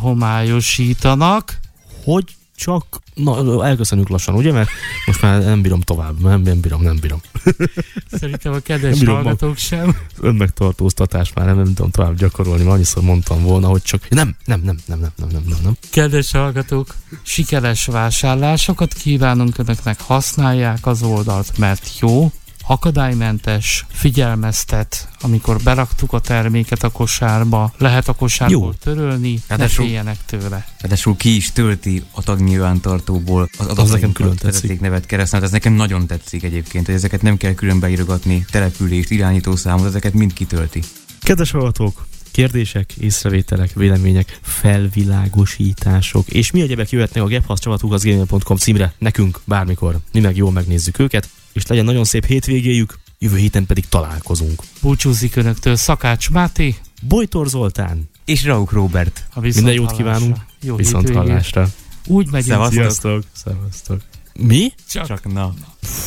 felhomályosítanak, Hogy csak, na elköszönjük lassan, ugye, mert most már nem bírom tovább, nem, nem bírom, nem bírom. szerintem a kedves Nem bírom hallgatók sem. Önmegtartóztatás már nem, nem tudom tovább gyakorolni, mert annyiszor mondtam volna, hogy csak nem, nem, nem, nem, nem, nem, nem, nem, nem. Kedves hallgatók, sikeres vásárlásokat kívánunk önöknek, használják az oldalt, mert jó, akadálymentes, figyelmeztet, amikor beraktuk a terméket a kosárba, lehet a kosárból Jó. törölni, ne Ráadásul- féljenek tőle. Ráadásul ki is tölti a tagnyilvántartóból az nekem külön adatainkat, tetszik. nevet keresztül. Ez nekem nagyon tetszik egyébként, hogy ezeket nem kell külön beírogatni, települést, irányítószámot, ezeket mind kitölti. Kedves hallgatók, kérdések, észrevételek, vélemények, felvilágosítások, és mi egyebek jöhetnek a gephasz csapat gmail pont com címre nekünk bármikor. Mi meg jól megnézzük őket, és legyen nagyon szép hétvégéjük, jövő héten pedig találkozunk. Búcsúzik önöktől Szakács Máté, Bojtor Zoltán, És Rauk Róbert. a viszont minden jót hallásra. kívánunk, Jó viszont hétvégét. hallásra. Úgy megyünk. Szevasztok. Sziasztok, szevasztok. Mi? Csak. Csak na.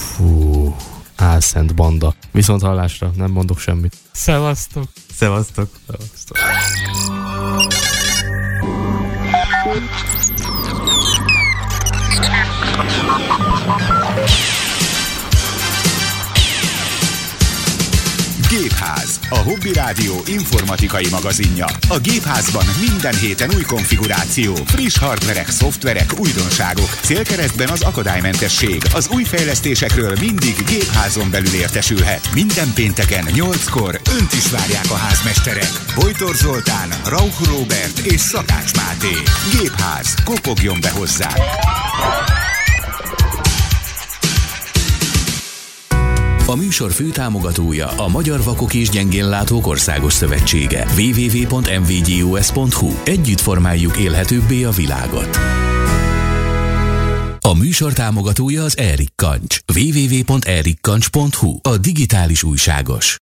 Fú, álszent banda. Viszont hallásra, nem mondok semmit. Szevasztok. Szevasztok. Szevasztok. Gépház. a Hobby Rádió informatikai magazinja. A gépházban minden héten új konfiguráció, friss hardverek, szoftverek, újdonságok. Célkeresztben az akadálymentesség. Az új fejlesztésekről mindig gépházon belül értesülhet. Minden pénteken nyolckor önt is várják a házmesterek. Bojtor Zoltán, Rauch Róbert és Szakács Máté. Gépház, kopogjon be hozzá! A műsor főtámogatója a Magyar Vakok és Gyengénlátók Országos Szövetsége. double-u double-u double-u pont em vé gé o es pont hu. Együtt formáljuk élhetőbbé a világot. A műsor támogatója az Erik Kancs. double-u double-u double-u pont erik kancs pont hu. A digitális újságos.